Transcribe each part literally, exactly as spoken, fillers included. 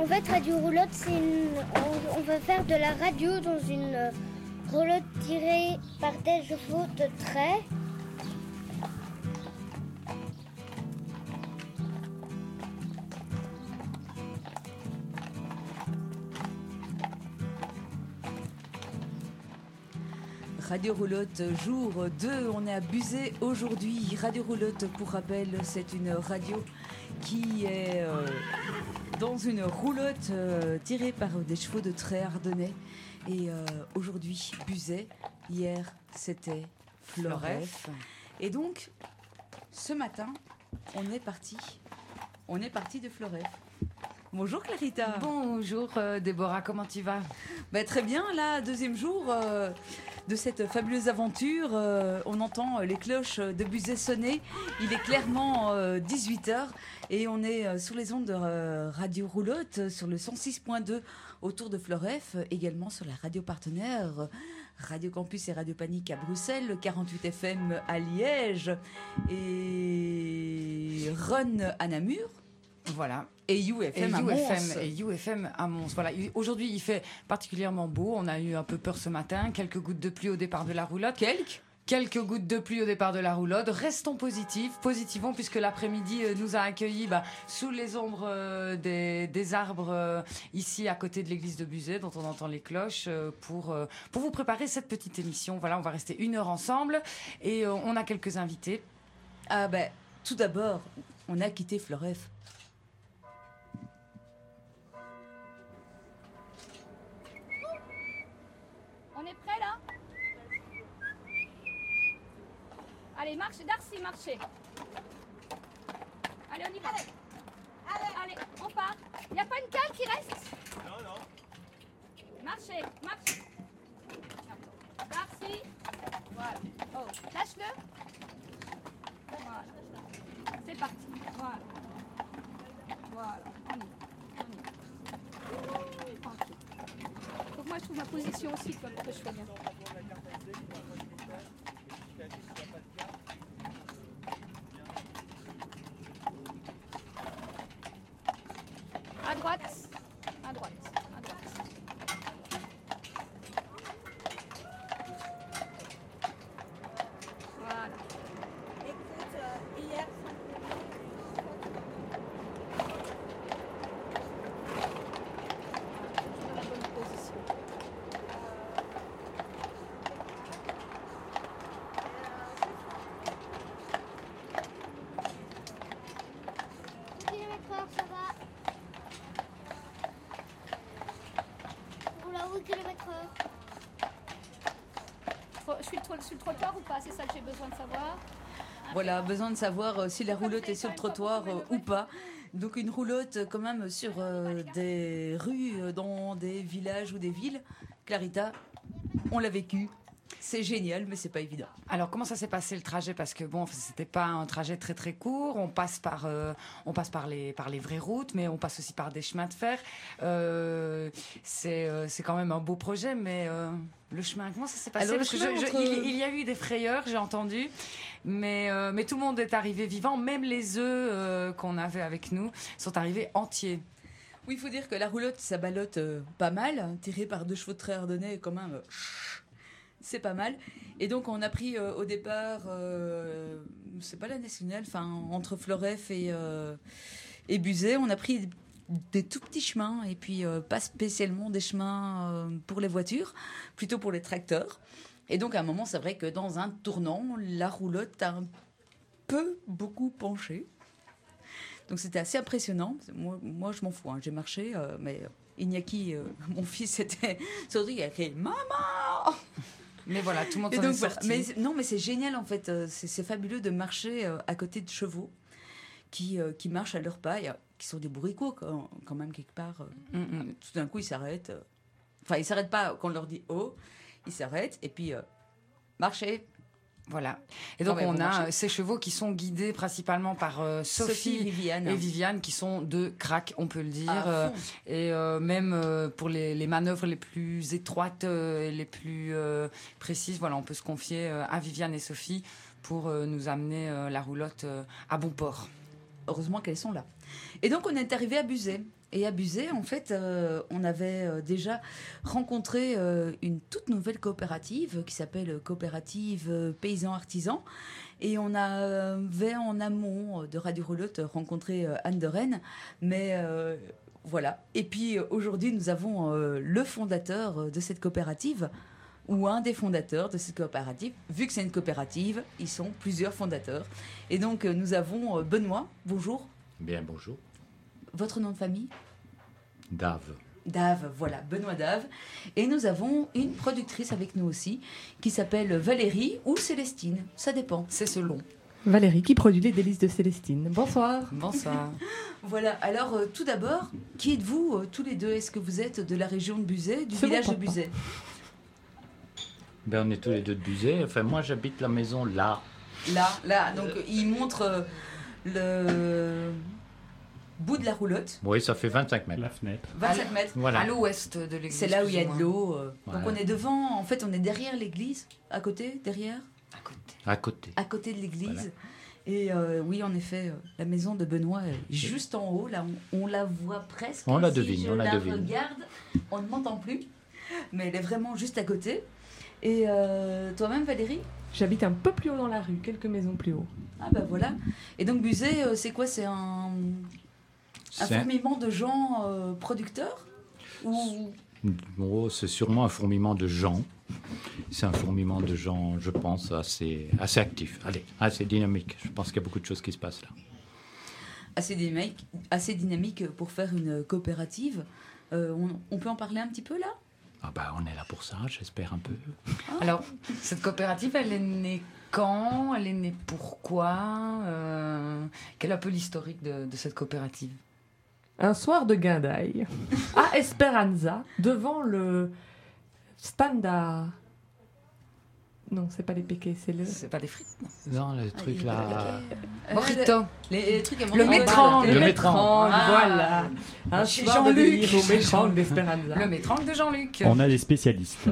En fait, radio roulotte, c'est une... on, on va faire de la radio dans une euh, roulotte tirée par des chevaux de trait. Radio Roulotte, jour deux, on est à Buzet aujourd'hui. Radio Roulotte, pour rappel, c'est une radio qui est euh, dans une roulotte euh, tirée par des chevaux de trait ardennais. Et euh, aujourd'hui, Buzet, hier, c'était Floref. Et donc, ce matin, on est parti, on est parti de Floref. Bonjour Clarita. Bonjour euh, Déborah, comment tu vas? Bah, très bien, là, deuxième jour euh, de cette fabuleuse aventure. Euh, on entend les cloches de Buzet sonner. Il est clairement euh, dix-huit heures et on est euh, sur les ondes de euh, Radio Roulotte, sur le cent six point deux autour de Floref, également sur la radio partenaire Radio Campus et Radio Panique à Bruxelles, le quarante-huit F M à Liège et Run à Namur. Voilà. Et U F M à Mons. Et U F M à Mons. Voilà. Aujourd'hui, il fait particulièrement beau. On a eu un peu peur ce matin. Quelques gouttes de pluie au départ de la roulotte. Quelques Quelques gouttes de pluie au départ de la roulotte. Restons positifs, positivons, puisque l'après-midi euh, nous a accueillis bah, sous les ombres euh, des, des arbres euh, ici à côté de l'église de Buzet, dont on entend les cloches, euh, pour, euh, pour vous préparer cette petite émission. Voilà, on va rester une heure ensemble et euh, on a quelques invités. Ah ben, tout d'abord, on a quitté Floref. On est prêt là? Allez, marche, Darcy, marchez. Allez, on y va. Allez, allez, on part. Il n'y a pas une cale qui reste? Non, non. Marchez, marchez. Darcy. Voilà. Oh, lâche-le. Voilà. C'est parti. Voilà. Voilà. On y va. On y va. Tranquille. Donc moi, je trouve ma position aussi comme que je fais bien. À droite, à droite, à droite. Voilà. Écoute, euh, hier, Dans la bonne position. kilomètres heure, ça va. Oula, oui, kilomètres heure. Tro- Je suis sur le trottoir ou pas? C'est ça que j'ai besoin de savoir. Voilà, besoin de savoir euh, si la roulotte est sur le trottoir euh, ou pas. Donc une roulotte euh, quand même sur euh, des rues, euh, dans des villages ou des villes. Clarita, on l'a vécu. C'est génial, mais c'est pas évident. Alors, comment ça s'est passé le trajet? Parce que bon, c'était pas un trajet très très court. On passe par, euh, on passe par les par les vraies routes, mais on passe aussi par des chemins de fer. Euh, c'est euh, c'est quand même un beau projet, mais euh, le chemin, comment ça s'est passé? Alors, le Parce que chemin je- je- entre- il, il y a eu des frayeurs, j'ai entendu, mais euh, mais tout le monde est arrivé vivant. Même les œufs euh, qu'on avait avec nous sont arrivés entiers. Oui, il faut dire que la roulotte, ça ballotte euh, pas mal, hein, tirée par deux chevaux de trait ardennais, quand même. euh, C'est pas mal. Et donc, on a pris euh, au départ, euh, c'est pas la nationale, enfin, entre Floref et, euh, et Buzet, on a pris des tout petits chemins, et puis euh, pas spécialement des chemins euh, pour les voitures, plutôt pour les tracteurs. Et donc, à un moment, c'est vrai que dans un tournant, la roulotte a un peu beaucoup penché. Donc, c'était assez impressionnant. Moi, moi je m'en fous, hein, j'ai marché, euh, mais Iñaki, euh, mon fils, c'était surtout, il a crié « Maman !» Mais voilà, tout le monde Et s'en donc, est voilà. sorti. Mais non, mais c'est génial en fait. Euh, C'est, c'est fabuleux de marcher euh, à côté de chevaux qui, euh, qui marchent à leur pas, et, euh, qui sont des bourricots quand, quand même quelque part. euh. Mm, mm. Tout d'un coup, ils s'arrêtent. euh. Enfin, ils s'arrêtent pas quand on leur dit oh, ils s'arrêtent et puis euh, marchez. Voilà. Et donc, Ah ouais, on vous a marchez. euh, ces chevaux qui sont guidés principalement par euh, Sophie, Sophie, Viviane. et Viviane, qui sont deux cracks, on peut le dire. À Euh, fond. et euh, même euh, pour les, les manœuvres les plus étroites euh, et les plus euh, précises, voilà, on peut se confier euh, à Viviane et Sophie pour euh, nous amener euh, la roulotte euh, à bon port. Heureusement qu'elles sont là. Et donc, on est arrivé à Buzet. Et à Buzet, en fait, euh, on avait euh, déjà rencontré euh, une toute nouvelle coopérative qui s'appelle Coopérative euh, Paysans Artisans. Et on avait en amont de Radio Roulotte rencontré euh, Anne de Rennes. Mais euh, voilà. Et puis aujourd'hui, nous avons euh, le fondateur de cette coopérative, ou un des fondateurs de cette coopérative. Vu que c'est une coopérative, ils sont plusieurs fondateurs. Et donc, euh, nous avons euh, Benoît. Bonjour. Bien, bonjour. Votre nom de famille ? Dave. Dave, voilà, Benoît Dave. Et nous avons une productrice avec nous aussi, qui s'appelle Valérie ou Célestine. Ça dépend. C'est selon. Valérie qui produit les délices de Célestine. Bonsoir. Bonsoir. Voilà, alors euh, tout d'abord, qui êtes-vous euh, tous les deux ? Est-ce que vous êtes de la région de Buzet, du C'est mon village de papa. Buzet ? Ben, on est tous les deux de Buzet. Enfin, moi, j'habite la maison là. Là, là, donc euh, il montre euh, le bout de la roulotte, Oui, ça fait vingt-cinq mètres. La fenêtre. vingt-cinq mètres. Voilà. À l'ouest de l'église. C'est là où il y a plus ou de moins. l'eau. euh. Donc Voilà. on est devant, en fait, on est derrière l'église, à côté, derrière, À côté. À côté. à côté de l'église. Voilà. Et euh, oui, en effet, euh, la maison de Benoît est juste en haut. Là, on, on la voit presque. On la Si devine, je on la la devine. regarde, on ne m'entend plus, mais elle est vraiment juste à côté. Et euh, toi-même, Valérie ? J'habite un peu plus haut dans la rue, quelques maisons plus haut. Ah bah voilà. Et donc Buzet, euh, c'est quoi ? C'est un, un C'est un- fourmillement de gens euh, producteurs ou... Oh, c'est sûrement un fourmillement de gens. C'est un fourmillement de gens, je pense, assez, assez actif. Allez, assez dynamique. Je pense qu'il y a beaucoup de choses qui se passent là. assez dynamique, assez dynamique pour faire une coopérative. Euh, on, on peut en parler un petit peu là ? Ah ben, on est là pour ça, j'espère un peu. Alors, cette coopérative, elle est née quand ? Elle est née pourquoi euh, Quel est un peu l'historique de, de cette coopérative ? Un soir de guindaille, à Esperanza, devant le stand à... Non, c'est pas les péquets, c'est le... C'est pas des frites, non. Non, le Ah, truc il y a pas là... de- Mojito. Euh, les, les trucs à manger. Le métrange. Le Le métrange, Ah. voilà. Un Chez soir de Jean-Luc. délire au métrange d'Esperanza. Le métrange de Jean-Luc. On a des spécialistes.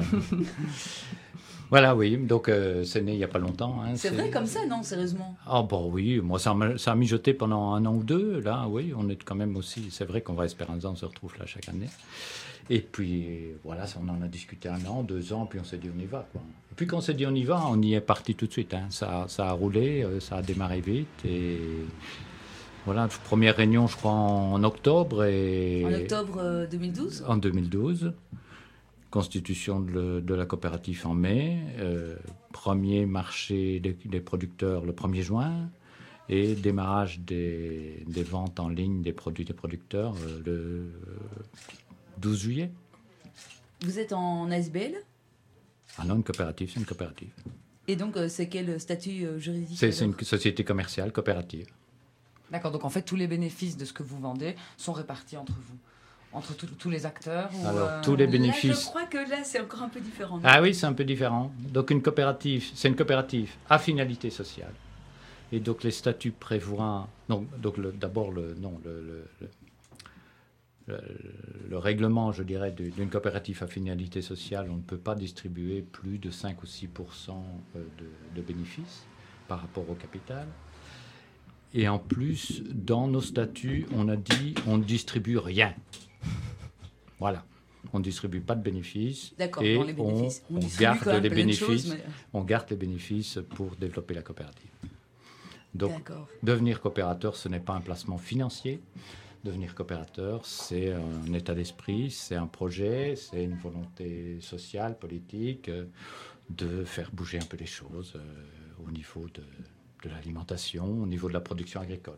Voilà, oui, donc euh, c'est né il n'y a pas longtemps. Hein, C'est vrai comme ça, non, sérieusement ? Ah bon, oui, moi ça a, ça a mijoté pendant un an ou deux, là, oui, on est quand même aussi, c'est vrai qu'on va à Esperanza, on se retrouve là chaque année. Et puis voilà, ça, on en a discuté un an, deux ans, puis on s'est dit on y va, quoi. Et puis quand on s'est dit on y va, on y est parti tout de suite, hein. ça, ça a roulé, euh, ça a démarré vite, et voilà, première réunion je crois en octobre, et En octobre euh, deux mille douze ? en deux mille douze. Constitution de, le- de la coopérative en mai, euh, premier marché des, des producteurs le premier juin et démarrage des, des ventes en ligne des produits des producteurs euh, le douze juillet. Vous êtes en A S B L ? Ah non, une coopérative, c'est une coopérative. Et donc, euh, c'est quel statut euh, juridique ? C'est c'est alors une société commerciale coopérative. D'accord, donc en fait, tous les bénéfices de ce que vous vendez sont répartis entre vous, entre tous- tous les acteurs ou, Alors, euh, tous les Là, bénéfices... je crois que là, c'est encore un peu différent. non ? Ah oui, c'est un peu différent. Donc une coopérative, c'est une coopérative à finalité sociale. Et donc les statuts prévoient, donc, donc le- d'abord le, non, le, le, le- le- le règlement, je dirais, de- d'une coopérative à finalité sociale, on ne peut pas distribuer plus de cinq ou six pour cent de, de bénéfices par rapport au capital. Et en plus, dans nos statuts, on a dit on ne distribue rien. Voilà. On ne distribue pas de bénéfices. D'accord, et dans les bénéfices. on, On on distribue garde quand même les plein de bénéfices. choses, mais- On garde les bénéfices pour développer la coopérative. Donc, D'accord. devenir coopérateur, ce n'est pas un placement financier. Devenir coopérateur, c'est un état d'esprit, c'est un projet, c'est une volonté sociale, politique, euh, de faire bouger un peu les choses euh, au niveau de, de l'alimentation, au niveau de la production agricole.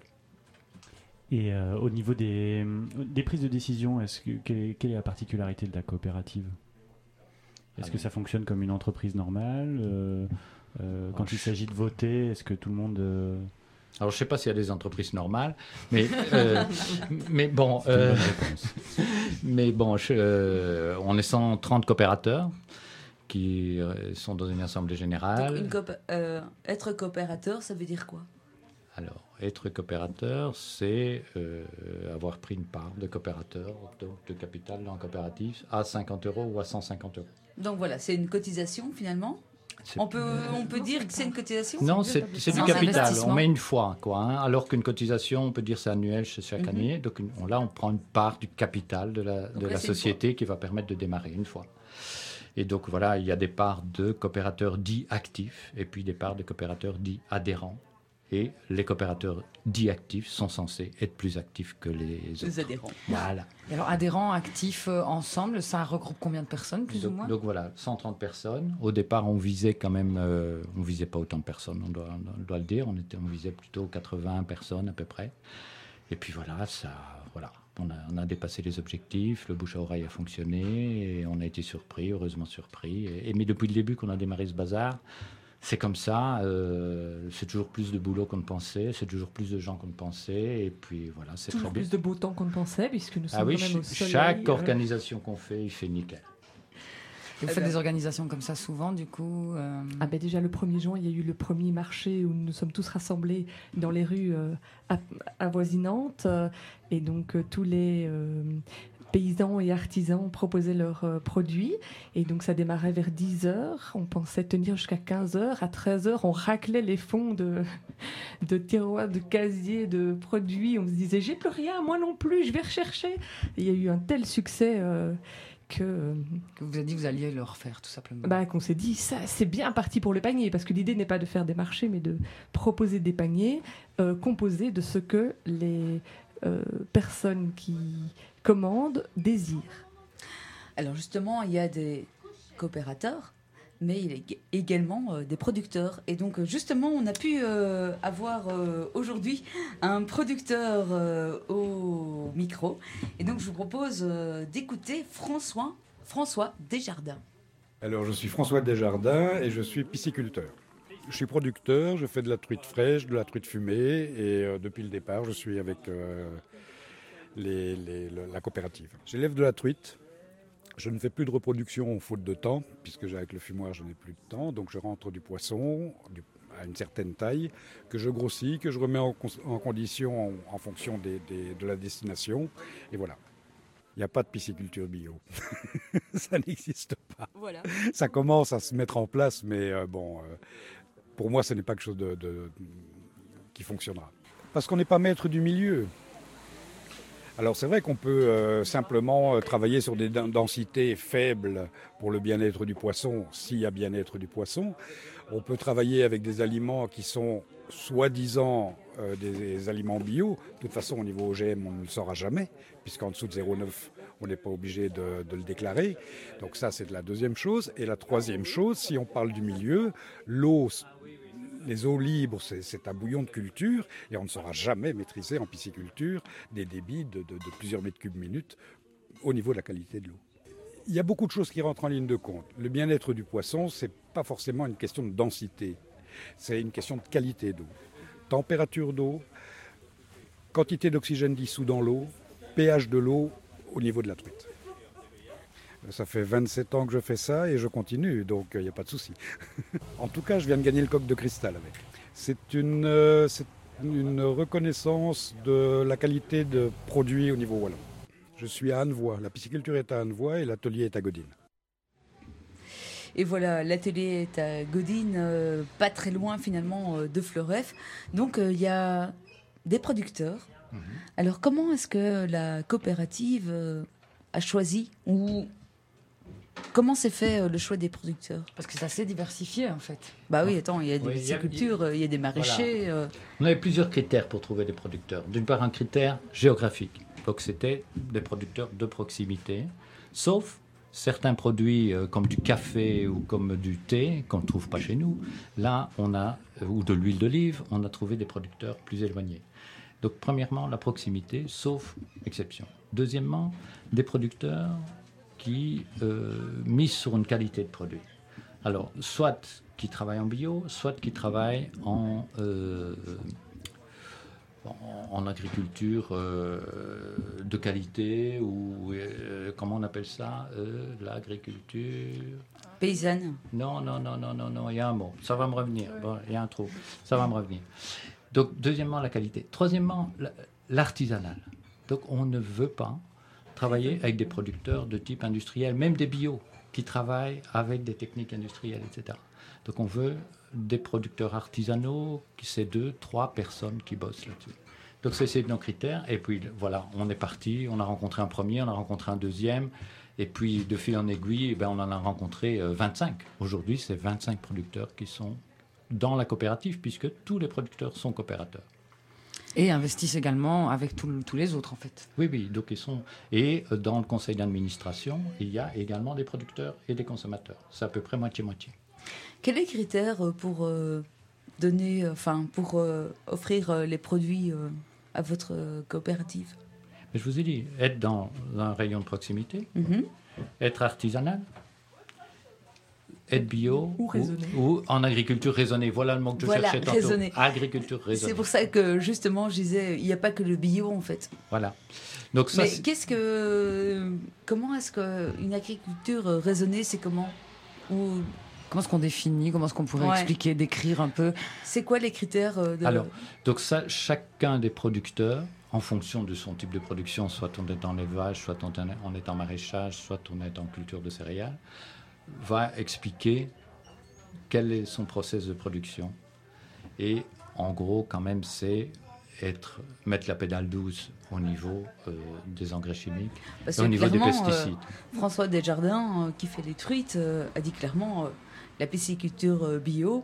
Et euh, au niveau des, des prises de décision, est-ce que, quelle, est, quelle est la particularité de la coopérative ? Est-ce Ah que bon. ça fonctionne comme une entreprise normale euh, euh, Quand Ah, il je- s'agit de voter, est-ce que tout le monde... euh, Alors, je ne sais pas s'il y a des entreprises normales, mais, euh, mais bon, c'est une euh, bonne réponse. mais bon je- euh, on est cent trente coopérateurs qui euh, sont dans une assemblée Donc, générale. une coop- euh, être coopérateur, ça veut dire quoi ? Alors, être coopérateur, c'est euh, avoir pris une part de coopérateur, donc de capital dans la coopérative, à cinquante euros ou à cent cinquante euros. Donc voilà, c'est une cotisation finalement. C'est- On peut, on peut dire que c'est une cotisation? Non, c'est c'est du Non, capital. investissement. On met une fois, quoi. Hein, alors qu'une cotisation, on peut dire c'est annuel, c'est chaque Mhm. année. Donc une- on- là, on prend une part du capital de la, Donc de là, la c'est une société qui va permettre de démarrer une fois. Et donc voilà, il y a des parts de coopérateurs dits actifs et puis des parts de coopérateurs dits adhérents. Et les coopérateurs dits actifs sont censés être plus actifs que les autres. Les adhérents. Voilà. Et alors, adhérents actifs euh, ensemble, ça regroupe combien de personnes, plus ou Donc, moins? donc voilà, cent trente personnes. Au départ, on visait quand même, euh, on visait pas autant de personnes, on doit, on doit le dire. On, était, on visait plutôt quatre-vingts personnes à peu près. Et puis voilà, ça, voilà. On a, on a dépassé les objectifs, le bouche à oreille a fonctionné et on a été surpris, heureusement surpris. Et, et mais depuis le début qu'on a démarré ce bazar, c'est comme ça. Euh, c'est toujours plus de boulot qu'on ne pensait, c'est toujours plus de gens qu'on ne pensait. Et puis voilà, c'est très Toujours bien. plus de beau temps qu'on ne pensait, puisque nous sommes Ah oui, quand même au ch- soleil. chaque euh, organisation qu'on fait, il fait nickel. Et vous Eh faites ben- des organisations comme ça souvent, du coup euh, Ah ben déjà le premier juin, il y a eu le premier marché où nous sommes tous rassemblés dans les rues euh, a- avoisinantes euh, et donc euh, tous les euh, paysans et artisans proposaient leurs euh, produits et donc ça démarrait vers dix heures, on pensait tenir jusqu'à quinze heures, à treize heures on raclait les fonds de, de tiroirs, de casiers, de produits, on se disait j'ai plus rien, moi non plus, je vais rechercher. Et il y a eu un tel succès euh, que... euh, que vous avez dit que vous alliez le refaire, tout simplement. bah, qu'on s'est dit, ça, c'est bien parti pour le panier, parce que l'idée n'est pas de faire des marchés, mais de proposer des paniers euh, composés de ce que les euh, personnes qui commandent désirent. Alors justement, il y a des coopérateurs, mais il y a également euh, des producteurs. Et donc euh, justement, on a pu euh, avoir euh, aujourd'hui un producteur euh, au micro. Et donc je vous propose euh, d'écouter François, François Desjardins. Alors, je suis François Desjardins et je suis pisciculteur. Je suis producteur, je fais de la truite fraîche, de la truite fumée et euh, depuis le départ, je suis avec euh, les- les- le- la coopérative. J'élève de la truite. Je ne fais plus de reproduction faute de temps, puisque j'ai- avec le fumoir, je n'ai plus de temps. Donc, je rentre du poisson du- à une certaine taille, que je grossis, que je remets en, cons- en condition en, en fonction des- des- de la destination. Et voilà. Il n'y a pas de pisciculture bio. Ça n'existe pas. Voilà. Ça commence à se mettre en place, mais euh, bon, euh, pour moi, ce n'est pas quelque chose de, de- qui fonctionnera. Parce qu'on n'est pas maître du milieu. Alors c'est vrai qu'on peut euh, simplement euh, travailler sur des den- densités faibles pour le bien-être du poisson, s'il y a bien-être du poisson. On peut travailler avec des aliments qui sont soi-disant euh, des, des aliments bio. De toute façon, au niveau O G M, on ne le saura jamais, puisqu'en dessous de zéro virgule neuf, on n'est pas obligé de, de le déclarer. Donc ça, c'est la deuxième chose. Et la troisième chose, si on parle du milieu, l'eau, les eaux libres, c'est, c'est un bouillon de culture, et on ne saura jamais maîtriser en pisciculture des débits de, de- de plusieurs mètres cubes minute au niveau de la qualité de l'eau. Il y a beaucoup de choses qui rentrent en ligne de compte. Le bien-être du poisson, c'est pas forcément une question de densité, c'est une question de qualité d'eau. Température d'eau, quantité d'oxygène dissous dans l'eau, pH de l'eau au niveau de la truite. Ça fait vingt-sept ans que je fais ça et je continue, donc il n'y a pas de souci. En tout cas, je viens de gagner le coq de cristal avec. C'est une, euh, c'est une reconnaissance de la qualité de produits au niveau wallon. Je suis à Annevoie, la pisciculture est à Annevoie et l'atelier est à Godine. Et voilà, l'atelier est à Godine, euh, pas très loin finalement euh, de Fleuref. Donc euh, il y a des producteurs. Mhm. Alors comment est-ce que la coopérative euh, a choisi ou comment s'est fait euh, le choix des producteurs? Parce que c'est assez diversifié, en fait. Bah oui, attends, il y a des Oui, il y a- piscicultures, euh, il y a des maraîchers. euh, On avait plusieurs critères pour trouver des producteurs. D'une part, un critère géographique. Donc, c'était des producteurs de proximité, sauf certains produits euh, comme du café ou comme du thé qu'on ne trouve pas chez nous. Là, on a, euh, ou de l'huile d'olive, on a trouvé des producteurs plus éloignés. Donc, premièrement, la proximité, sauf exception. Deuxièmement, des producteurs qui euh, misent sur une qualité de produit. Alors, soit qui travaillent en bio, soit qui travaillent en, euh, en, en agriculture euh, de qualité, ou euh, comment on appelle ça euh, l'agriculture... Paysanne. Non, non, non, non, non, non, il y a un mot. Ça va me revenir. Bon, il y a un trou. Ça va me revenir. Donc, deuxièmement, la qualité. Troisièmement, la- l'artisanal. Donc, on ne veut pas travailler avec des producteurs de type industriel, même des bio. qui travaillent avec des techniques industrielles, et cetera. Donc on veut des producteurs artisanaux, qui c'est deux, trois personnes qui bossent là-dessus. Donc c'est, c'est nos critères. Et puis voilà, on est parti, on a rencontré un premier, on a rencontré un deuxième. Et puis de fil en aiguille, eh ben, on en a rencontré euh, vingt-cinq. Aujourd'hui, c'est vingt-cinq producteurs qui sont dans la coopérative, puisque tous les producteurs sont coopérateurs. Et investissent également avec tout, tous les autres, en fait. Oui, oui. Donc ils sont... Et euh, dans le conseil d'administration, il y a également des producteurs et des consommateurs. C'est à peu près moitié-moitié. Quels sont les critères pour euh, donner, enfin, pour euh, offrir euh, les produits euh, à votre euh, coopérative? Mais je vous ai dit, être dans un rayon de proximité, mm-hmm. être artisanal, être bio ou, raisonné. ou, ou en agriculture raisonnée. Voilà le mot que je voilà, cherchais tantôt. Raisonné. Agriculture raisonnée. C'est pour ça que justement je disais, il n'y a pas que le bio en fait. Voilà. Donc ça, mais c'est... qu'est-ce que, comment est-ce qu'une agriculture raisonnée, c'est comment? Ou comment est-ce qu'on définit? Comment est-ce qu'on pourrait ouais. expliquer, décrire un peu? C'est quoi les critères de... Alors, donc ça, chacun des producteurs, en fonction de son type de production, soit on est en élevage, soit on est en maraîchage, soit on est en culture de céréales, va expliquer quel est son process de production. Et en gros, quand même, c'est être, mettre la pédale douce au niveau euh, des engrais chimiques, et au niveau des pesticides. Euh, François Desjardins, euh, qui fait les truites, euh, a dit clairement euh, la pisciculture euh, bio,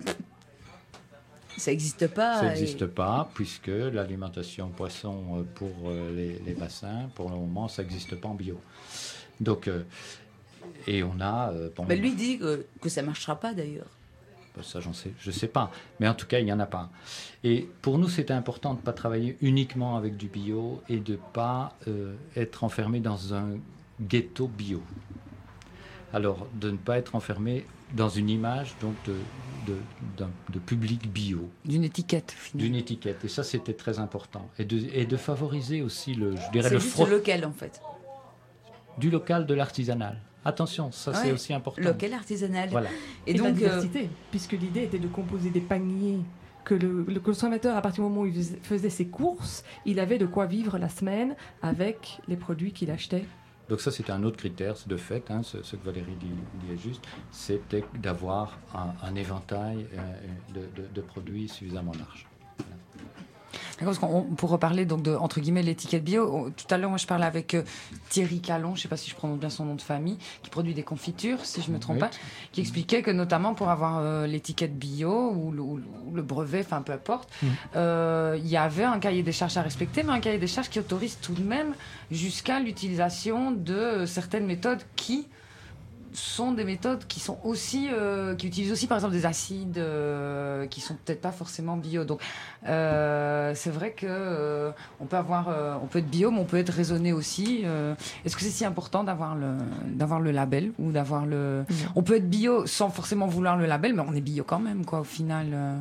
ça n'existe pas. Ça n'existe et... pas, puisque l'alimentation poisson pour euh, les, les bassins, pour le moment, ça n'existe pas en bio. Donc, euh, et on a... Euh, bon, bah lui dit que, que ça ne marchera pas d'ailleurs. Ça, j'en sais, je ne sais pas. Mais en tout cas, il n'y en a pas. Et pour nous, c'était important de ne pas travailler uniquement avec du bio et de ne pas euh, être enfermé dans un ghetto bio. Alors, de ne pas être enfermé dans une image donc de, de, de, de public bio. D'une étiquette, finalement. D'une étiquette. Et ça, c'était très important. Et de, et de favoriser aussi le... Je dirais c'est le juste fro... le local, en fait. Du local, de l'artisanal. Attention, ça ouais, c'est aussi important. Local, artisanal. Voilà. Et, et donc, la diversité, euh... puisque l'idée était de composer des paniers, que le, le consommateur, à partir du moment où il faisait ses courses, il avait de quoi vivre la semaine avec les produits qu'il achetait. Donc ça, c'était un autre critère, c'est de fait, hein, ce, ce que Valérie dit, dit est juste, c'était d'avoir un, un éventail euh, de, de, de produits suffisamment large. Parce qu'on, pour reparler donc de entre guillemets l'étiquette bio, tout à l'heure moi je parlais avec euh, Thierry Calon, je ne sais pas si je prononce bien son nom de famille, qui produit des confitures si je ne me trompe oui. pas, qui expliquait que notamment pour avoir euh, l'étiquette bio ou le, ou le brevet, enfin peu importe, il mmh. euh, y avait un cahier des charges à respecter, mais un cahier des charges qui autorise tout de même jusqu'à l'utilisation de euh, certaines méthodes qui sont des méthodes qui sont aussi euh, qui utilisent aussi par exemple des acides euh, qui sont peut-être pas forcément bio. Donc euh, c'est vrai que euh, on peut avoir euh, on peut être bio mais on peut être raisonné aussi. Euh, est-ce que c'est si important d'avoir le d'avoir le label ou d'avoir le mmh. on peut être bio sans forcément vouloir le label mais on est bio quand même quoi au final. Euh...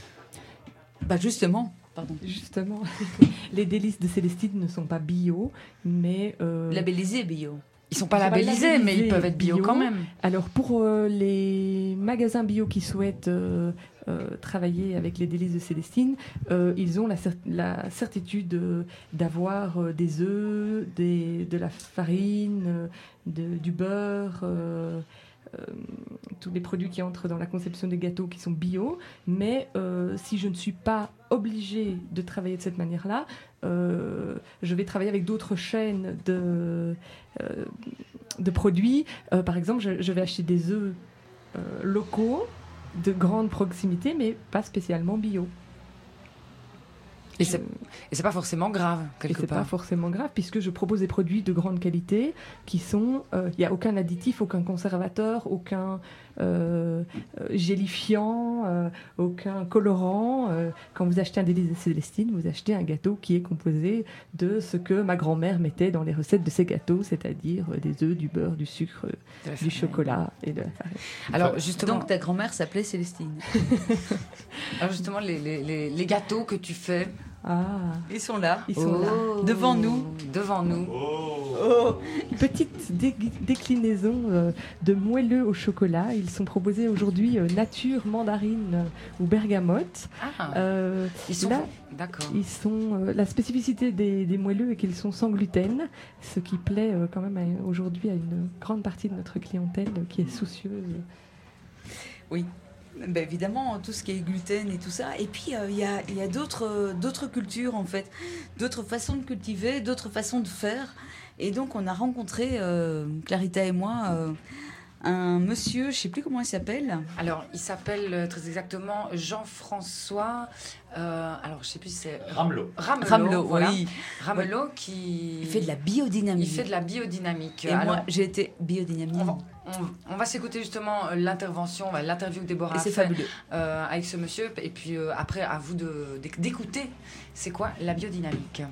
Bah justement. Pardon. Justement, les délices de Célestine ne sont pas bio mais euh... labellisés bio. Ils ne sont pas ils labellisés, sont pas labellisés, mais ils peuvent être bio, bio quand même. Alors, pour euh, les magasins bio qui souhaitent euh, euh, travailler avec les délices de Célestine, euh, ils ont la, cer- la certitude euh, d'avoir euh, des œufs, des, de la farine, euh, de, du beurre, euh, euh, tous les produits qui entrent dans la conception des gâteaux qui sont bio. Mais euh, si je ne suis pas obligée de travailler de cette manière-là, euh, je vais travailler avec d'autres chaînes de... Euh, de produits. Euh, par exemple, je, je vais acheter des œufs euh, locaux de grande proximité, mais pas spécialement bio. Et c'est, et c'est pas forcément grave, quelque et c'est part. pas forcément grave, puisque je propose des produits de grande qualité qui sont... Il euh, n'y a aucun additif, aucun conservateur, aucun euh, euh, gélifiant, euh, aucun colorant. Euh, quand vous achetez un délice de Célestine, vous achetez un gâteau qui est composé de ce que ma grand-mère mettait dans les recettes de ses gâteaux, c'est-à-dire euh, des œufs, du beurre, du sucre, du chocolat et de la farine. Alors, justement, donc ta grand-mère s'appelait Célestine. Alors justement, les, les, les, les gâteaux que tu fais... Ah. Ils sont là. Ils sont Oh. là. Devant nous. Devant nous. Oh. Petite dé- déclinaison euh, de moelleux au chocolat. Ils sont proposés aujourd'hui euh, nature, mandarine euh, ou bergamote. Ah. Euh, Ils sont. là, D'accord. ils sont, euh, la spécificité des, des moelleux est qu'ils sont sans gluten, ce qui plaît euh, quand même à- aujourd'hui à une grande partie de notre clientèle euh, qui est soucieuse. Oui. Ben évidemment, tout ce qui est gluten et tout ça. Et puis, euh, il y a, il y a d'autres, euh, d'autres cultures, en fait, d'autres façons de cultiver, d'autres façons de faire. Et donc, on a rencontré, euh, Clarita et moi, euh, un monsieur, je ne sais plus comment il s'appelle. Alors, il s'appelle euh, très exactement Jean-François. euh, alors, je ne sais plus si c'est. Ramelot. Ramelot, Ramelot, voilà. oui. Ramelot qui. Il fait de la biodynamie. Il fait de la biodynamique. Et Alors, moi, j'ai été biodynamie. on va, on, on va s'écouter justement euh, l'intervention, euh, l'interview que Déborah Et a c'est fait fabuleux. euh, avec ce monsieur. Et puis euh, après, à vous de, d'éc- d'écouter, c'est quoi la biodynamique.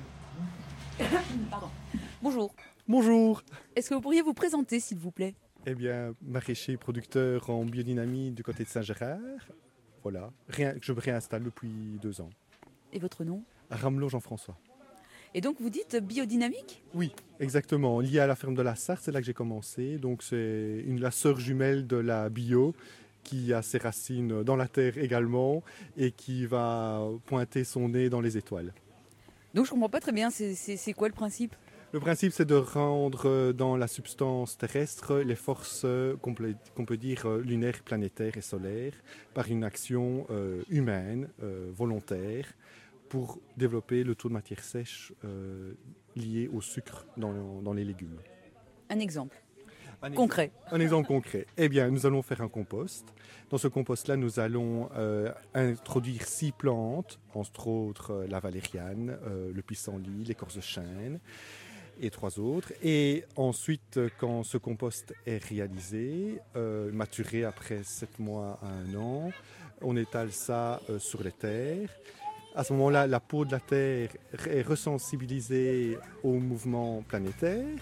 Pardon. Bonjour. Bonjour. Est-ce que vous pourriez vous présenter, s'il vous plaît? Eh bien, maraîcher producteur en biodynamie du côté de Saint-Gérard. Voilà. Rien, je me réinstalle depuis deux ans. Et votre nom? Ramelot Jean-François. Et donc vous dites biodynamique? Oui, exactement. Lié à la ferme de la Sarthe, c'est là que j'ai commencé. Donc c'est une, la sœur jumelle de la bio qui a ses racines dans la terre également et qui va pointer son nez dans les étoiles. Donc je comprends pas très bien, c'est, c'est, c'est quoi le principe? Le principe, c'est de rendre dans la substance terrestre les forces qu'on peut, qu'on peut dire lunaires, planétaires et solaires par une action euh, humaine, euh, volontaire, pour développer le taux de matière sèche euh, lié au sucre dans, dans les légumes. Un exemple Un concret. Un exemple concret. Eh bien, nous allons faire un compost. Dans ce compost-là, nous allons euh, introduire six plantes, entre autres euh, la valériane, euh, le pissenlit, l'écorce de chêne et trois autres. Et ensuite, quand ce compost est réalisé, euh, maturé après sept mois à un an, on étale ça euh, sur les terres. À ce moment-là, la peau de la Terre est resensibilisée au mouvement planétaire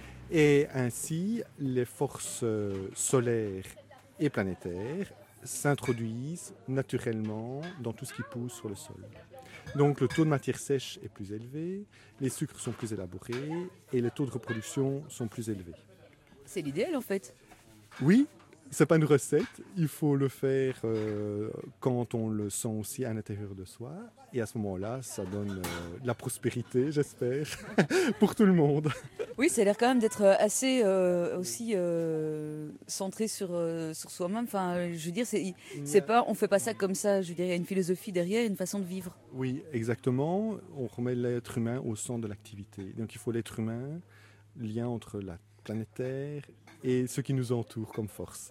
et ainsi les forces solaires et planétaires s'introduisent naturellement dans tout ce qui pousse sur le sol. Donc le taux de matière sèche est plus élevé, les sucres sont plus élaborés et les taux de reproduction sont plus élevés. C'est l'idéal en fait. Oui, c'est pas une recette, il faut le faire euh, quand on le sent aussi à l'intérieur de soi. Et à ce moment-là, ça donne euh, de la prospérité, j'espère, pour tout le monde. Oui, ça a l'air quand même d'être assez euh, aussi euh, centré sur, euh, sur soi-même. Enfin, je veux dire, c'est, c'est pas, on fait pas ça comme ça. Je veux dire, il y a une philosophie derrière, une façon de vivre. Oui, exactement. On remet l'être humain au centre de l'activité. Donc il faut l'être humain, lien entre la planète Terre et ce qui nous entoure comme force.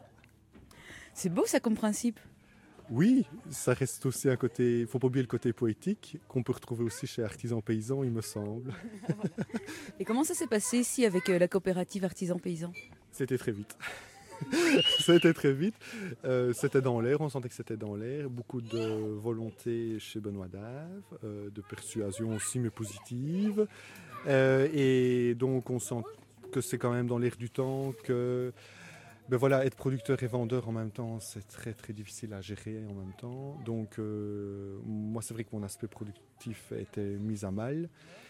C'est beau ça comme principe. Oui, ça reste aussi un côté, il ne faut pas oublier le côté poétique qu'on peut retrouver aussi chez Artisans Paysans, il me semble. Et comment ça s'est passé ici avec euh, la coopérative Artisans Paysans? C'était très vite. C'était très vite. Euh, c'était dans l'air, on sentait que c'était dans l'air. Beaucoup de volonté chez Benoît Dave, euh, de persuasion aussi, mais positive. Euh, et donc on sent que c'est quand même dans l'air du temps que... Ben voilà, être producteur et vendeur en même temps, c'est très très difficile à gérer en même temps. Donc euh, moi, c'est vrai que mon aspect productif a été mis à mal.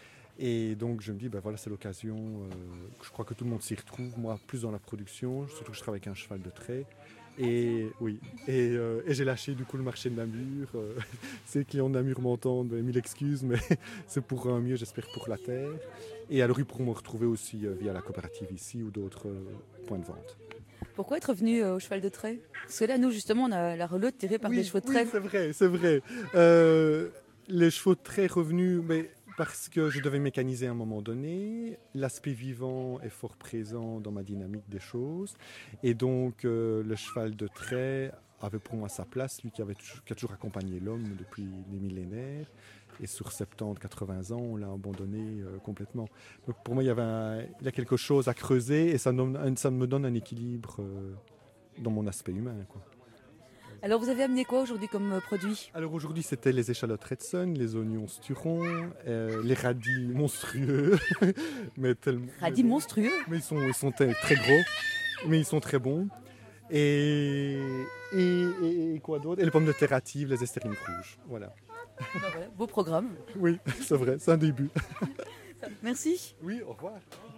Et donc je me dis, ben voilà, c'est l'occasion. Euh, je crois que tout le monde s'y retrouve. Moi, plus dans la production, surtout que je travaille avec un cheval de trait. Et oui, et, euh, et j'ai lâché du coup le marché de Namur. Euh, ces clients de Namur m'entendent, ben, mille excuses, mais c'est pour un mieux, j'espère, pour la terre. Et alors ils pourront me retrouver aussi euh, via la coopérative ici ou d'autres euh, points de vente. Pourquoi être venu euh, au cheval de trait? Parce que là, nous, justement, on a la relote tirée par oui, des chevaux de trait. Oui, c'est vrai, c'est vrai. Euh, les chevaux de trait revenus, mais parce que je devais mécaniser à un moment donné. L'aspect vivant est fort présent dans ma dynamique des choses. Et donc, euh, le cheval de trait avait pour moi sa place, lui qui, avait, qui a toujours accompagné l'homme depuis des millénaires. Et sur soixante-dix à quatre-vingts ans, on l'a abandonné euh, complètement. Donc pour moi, il y, avait un, il y a quelque chose à creuser et ça, donne, ça me donne un équilibre euh, dans mon aspect humain, quoi. Alors vous avez amené quoi aujourd'hui comme euh, produit? Alors aujourd'hui, c'était les échalotes Redson, les oignons Sturon, euh, les radis monstrueux. mais tellement, radis mais, monstrueux Mais ils sont, ils sont très, très gros, mais ils sont très bons. Et, et, et, et quoi d'autre? Et les pommes de terre hâtives, les estérines rouges, voilà. Bah voilà, beau programme. Oui, c'est vrai, c'est un début. Merci. Oui, au revoir.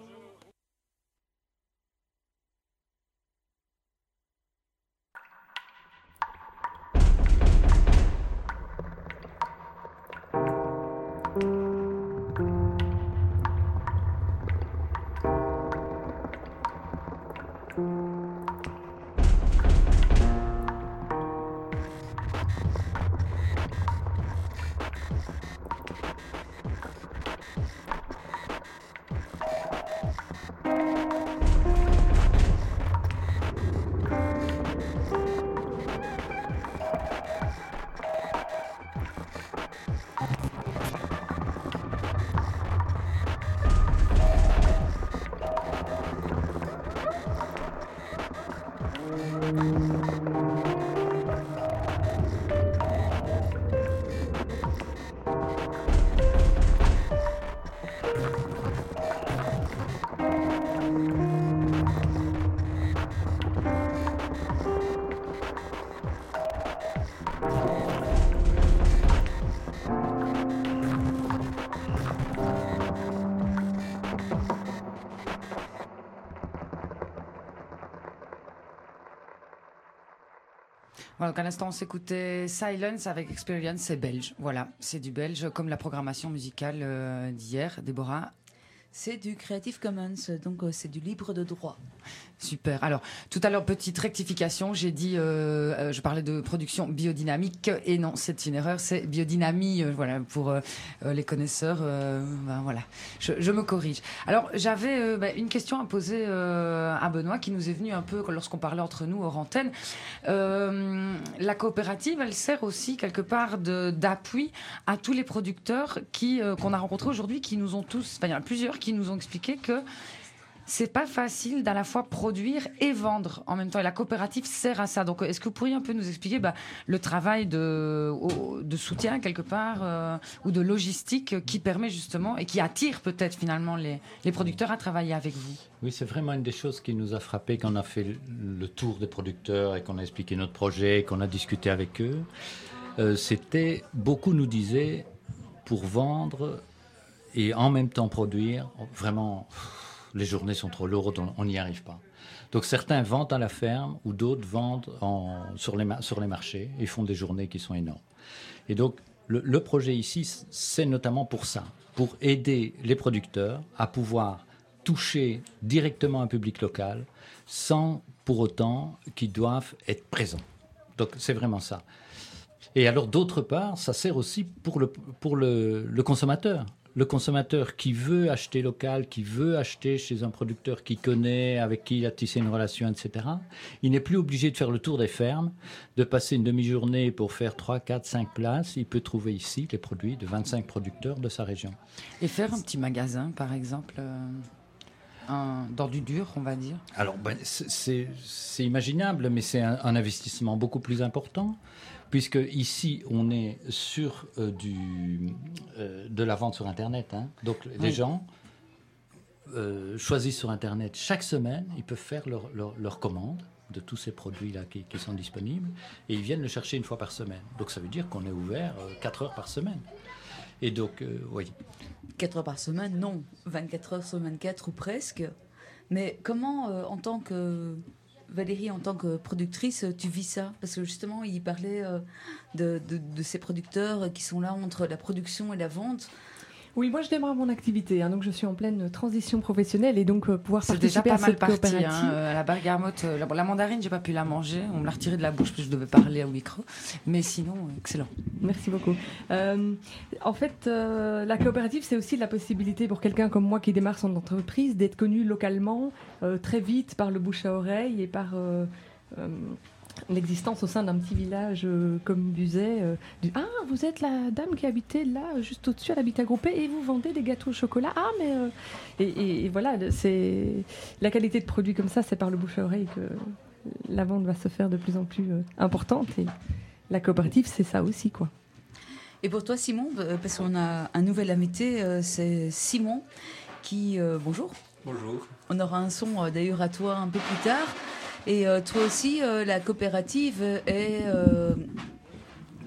Voilà, donc à l'instant, on s'écoutait Silence avec Experience, c'est belge. Voilà, c'est du belge, comme la programmation musicale euh, d'hier. Déborah? C'est du Creative Commons, donc euh, c'est du libre de droit. Super. Alors, tout à l'heure, petite rectification. J'ai dit, euh, euh, je parlais de production biodynamique, et non, c'est une erreur. C'est biodynamie. Euh, voilà, pour euh, les connaisseurs. Euh, ben, voilà, je, je me corrige. Alors, j'avais euh, ben, une question à poser euh, à Benoît, qui nous est venu un peu lorsqu'on parlait entre nous hors antenne. Euh, la coopérative, elle sert aussi quelque part de, d'appui à tous les producteurs qui euh, qu'on a rencontrés aujourd'hui, qui nous ont tous, enfin, il y en a plusieurs qui nous ont expliqué que c'est pas facile d'à la fois produire et vendre en même temps. Et la coopérative sert à ça. Donc, est-ce que vous pourriez un peu nous expliquer bah, le travail de, de soutien, quelque part, euh, ou de logistique qui permet justement, et qui attire peut-être finalement les, les producteurs à travailler avec vous? Oui, c'est vraiment une des choses qui nous a frappé quand on a fait le tour des producteurs et qu'on a expliqué notre projet, qu'on a discuté avec eux. Euh, c'était, beaucoup nous disaient, pour vendre et en même temps produire, vraiment... les journées sont trop lourdes, on n'y arrive pas. Donc certains vendent à la ferme ou d'autres vendent en, sur, les, sur les marchés et font des journées qui sont énormes. Et donc le, le projet ici, c'est notamment pour ça, pour aider les producteurs à pouvoir toucher directement un public local sans pour autant qu'ils doivent être présents. Donc c'est vraiment ça. Et alors d'autre part, ça sert aussi pour le, pour le, le consommateur. Le consommateur qui veut acheter local, qui veut acheter chez un producteur qu'il connaît, avec qui il a tissé une relation, et cetera, il n'est plus obligé de faire le tour des fermes, de passer une demi-journée pour faire trois, quatre, cinq places. Il peut trouver ici les produits de vingt-cinq producteurs de sa région. Et faire un petit magasin, par exemple, euh, un, dans du dur, on va dire? Alors, ben, c'est, c'est, c'est imaginable, mais c'est un, un investissement beaucoup plus important. Puisque ici, on est sur euh, du, euh, de la vente sur Internet. Hein. Donc, oui. Les gens euh, choisissent sur Internet chaque semaine. Ils peuvent faire leur, leur, leur commande de tous ces produits-là qui, qui sont disponibles. Et ils viennent le chercher une fois par semaine. Donc, ça veut dire qu'on est ouvert euh, quatre heures par semaine. Et donc, euh, oui. quatre heures par semaine, non. vingt-quatre heures sur vingt-quatre ou presque. Mais comment, euh, en tant que... Valérie, en tant que productrice, tu vis ça? Parce que justement, il parlait euh, de, de, de ces producteurs qui sont là entre la production et la vente. Oui, moi je démarre mon activité, hein, donc je suis en pleine transition professionnelle et donc euh, pouvoir c'est participer déjà pas à mal cette parti, coopérative. Hein, euh, la bergamote, euh, la, la mandarine, j'ai pas pu la manger, on me l'a retirée de la bouche parce que je devais parler au micro, mais sinon, euh, excellent. Merci beaucoup. Euh, en fait, euh, la coopérative, c'est aussi la possibilité pour quelqu'un comme moi qui démarre son entreprise d'être connu localement euh, très vite par le bouche à oreille et par... Euh, euh, l'existence au sein d'un petit village euh, comme Buzet. Euh, du, ah, vous êtes la dame qui habitait là, juste au-dessus, à l'habitat groupé, et vous vendez des gâteaux au chocolat. Ah, mais... Euh, et, et, et voilà, c'est la qualité de produits comme ça, c'est par le bouche à oreille que la vente va se faire de plus en plus euh, importante. Et la coopérative, c'est ça aussi, quoi. Et pour toi, Simon, parce qu'on a un nouvel invité, euh, c'est Simon, qui... Euh, bonjour. Bonjour. On aura un son, euh, d'ailleurs, à toi un peu plus tard. Et euh, toi aussi, euh, la coopérative est, euh,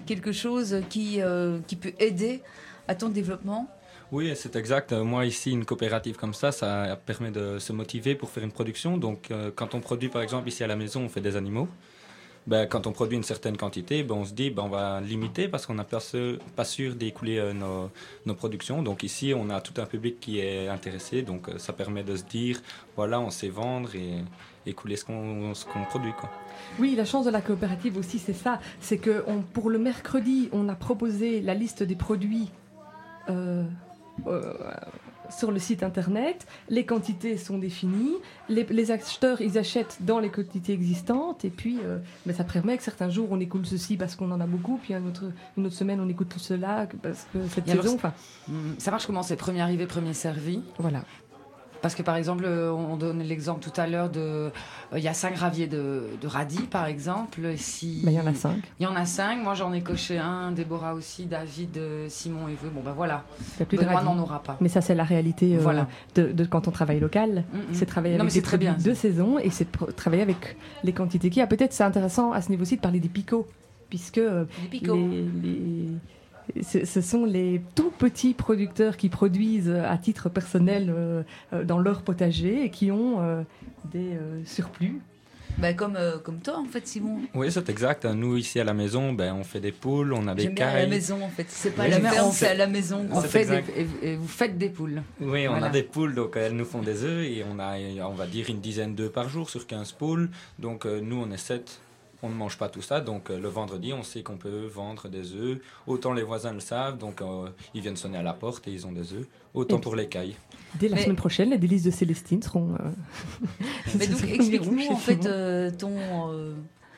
quelque chose qui, euh, qui peut aider à ton développement? Oui, c'est exact. Moi, ici, une coopérative comme ça, ça permet de se motiver pour faire une production. Donc, euh, quand on produit, par exemple, ici à la maison, on fait des animaux. Ben, quand on produit une certaine quantité, ben, on se dit ben, on va limiter parce qu'on n'a pas, ce, pas sûr d'écouler euh, nos, nos productions. Donc ici, on a tout un public qui est intéressé. Donc euh, ça permet de se dire, voilà, on sait vendre et écouler ce qu'on, ce qu'on produit, quoi. Oui, la chance de la coopérative aussi, c'est ça. C'est que on, pour le mercredi, on a proposé la liste des produits euh, euh, sur le site internet. Les quantités sont définies. Les, les acheteurs, ils achètent dans les quantités existantes. Et puis, euh, ben, ça permet que certains jours, on écoule ceci parce qu'on en a beaucoup. Puis une autre, une autre semaine, on écoute tout cela parce que cette Et alors, saison... Enfin, ça marche comment? C'est premier arrivé, premier servi? Voilà. Parce que par exemple, on donnait l'exemple tout à l'heure de, il y a cinq graviers de, de radis par exemple. Si ben, il y en a cinq. Il y en a cinq. Moi, j'en ai coché un. Déborah aussi, David, Simon et vous. Bon ben voilà. Il y a plus Benoît de radis. n'en aura pas. Mais ça, c'est la réalité euh, Voilà. de, de quand on travaille local. Mm-hmm. C'est travailler Non, avec mais des c'est très produits bien, de saison et c'est de pro- travailler avec les quantités qu'il y a. Peut-être c'est intéressant à ce niveau-ci de parler des picots, puisque euh, Les picots. les, les- ce, ce sont les tout petits producteurs qui produisent à titre personnel euh, euh, dans leur potager et qui ont euh, des euh, surplus. Bah, comme, euh, comme toi, en fait, Simon. Oui, c'est exact. Nous, ici à la maison, ben, on fait des poules, on a des J'aime bien à la cailles. maison, en fait. C'est pas Oui, à la mais ferme, on c'est fait- à la maison. On C'est fait exact. des, et, et vous faites des poules. Oui, on Voilà. a des poules, donc elles nous font des œufs et on a, on va dire, une dizaine d'œufs par jour sur quinze poules. Donc euh, nous, on est sept. On ne mange pas tout ça, donc euh, le vendredi, on sait qu'on peut vendre des œufs. Autant les voisins le savent, donc euh, ils viennent sonner à la porte et ils ont des œufs. Autant Et pour les cailles. Dès la Mais- semaine prochaine, les délices de Célestine seront... euh, Mais donc, seront explique-nous, chez en fait, Simon. euh, ton, euh,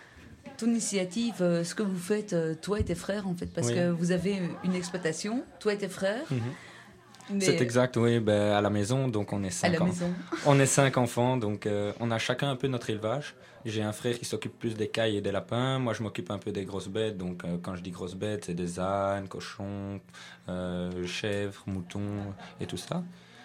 ton initiative, euh, ce que vous faites, euh, toi et tes frères, en fait. Parce Oui. que vous avez une exploitation, toi et tes frères. Mhm. Mais C'est exact, oui, ben, à la maison, donc on est à cinq la en- maison. On est cinq enfants, donc euh, on a chacun un peu notre élevage. J'ai un frère qui s'occupe plus des cailles et des lapins. Moi, je m'occupe un peu des grosses bêtes. Donc, euh, quand je dis grosses bêtes, c'est des ânes, cochons, euh, chèvres, moutons et tout ça.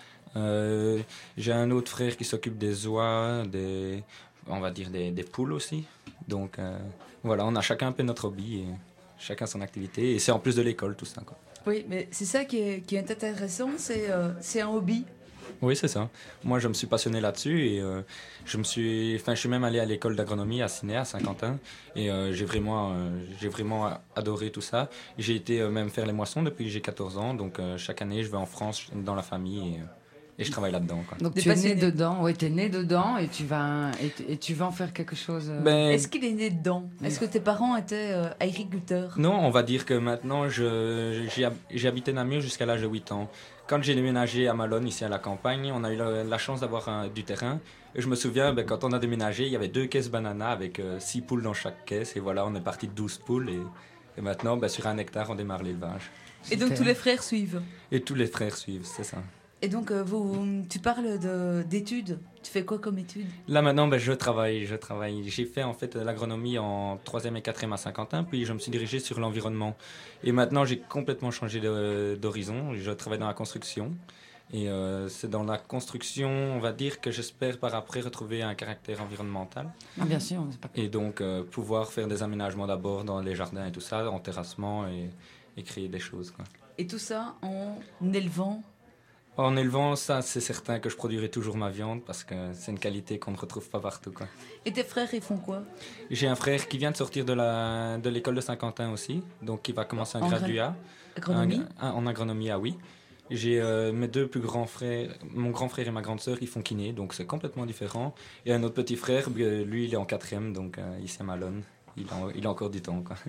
Euh, j'ai un autre frère qui s'occupe des oies, des, on va dire des, des poules aussi. Donc, euh, voilà, on a chacun un peu notre hobby et chacun son activité. Et c'est en plus de l'école, tout ça, quoi. Oui, mais c'est ça qui est, qui est intéressant, c'est euh, c'est un hobby. Oui, c'est ça. Moi, je me suis passionné là-dessus et euh, je me suis, enfin, je suis même allé à l'école d'agronomie à Ciné, à Saint-Quentin, et euh, j'ai vraiment, euh, j'ai vraiment adoré tout ça. J'ai été euh, même faire les moissons depuis que j'ai quatorze ans, donc euh, chaque année, je vais en France dans la famille et, euh, et je travaille là-dedans, quoi. Donc Des tu es né passionnés. dedans, ouais, tu es né dedans et tu vas et, tu- et tu vas en faire quelque chose. euh, Ben, Est-ce qu'il est né dedans? Est-ce que tes parents étaient euh, agriculteurs? non, on va dire que maintenant, je, j'ai, hab- j'ai habité Namur jusqu'à l'âge de huit ans. Quand j'ai déménagé à Malone, ici à la campagne, on a eu la, la chance d'avoir un- du terrain. Et je me souviens, ben, quand on a déménagé, il y avait deux caisses bananas avec euh, six poules dans chaque caisse. Et voilà, on est parti de douze poules. Et, et maintenant, ben, sur un hectare, on démarre l'élevage. Et donc Super. tous les frères suivent. Et tous les frères suivent, c'est ça. Et donc euh, vous, tu parles de- d'études. Tu fais quoi comme études? Là maintenant, ben, je travaille, je travaille. J'ai fait en fait l'agronomie en troisième et quatrième à Saint-Quentin, puis je me suis dirigé sur l'environnement. Et maintenant, j'ai complètement changé de- d'horizon. Je travaille dans la construction. Et euh, c'est dans la construction, on va dire, que j'espère par après retrouver un caractère environnemental. Ah, bien sûr, c'est pas. Et donc euh, pouvoir faire des aménagements d'abord dans les jardins et tout ça, en terrassement et, et créer des choses, quoi. Et tout ça en élevant. En élevant, ça, c'est certain que je produirai toujours ma viande parce que c'est une qualité qu'on ne retrouve pas partout, quoi. Et tes frères, ils font quoi? J'ai un frère qui vient de sortir de la de l'école de Saint-Quentin aussi, donc qui va commencer un En gra- graduat. Agronomie? Un- un- en agronomie, ah oui. J'ai euh, mes deux plus grands frères, mon grand frère et ma grande sœur, ils font kiné, donc c'est complètement différent. Et un autre petit frère, euh, lui, il est en quatrième, donc euh, ici à Malone. Il a, il a encore du temps, quoi.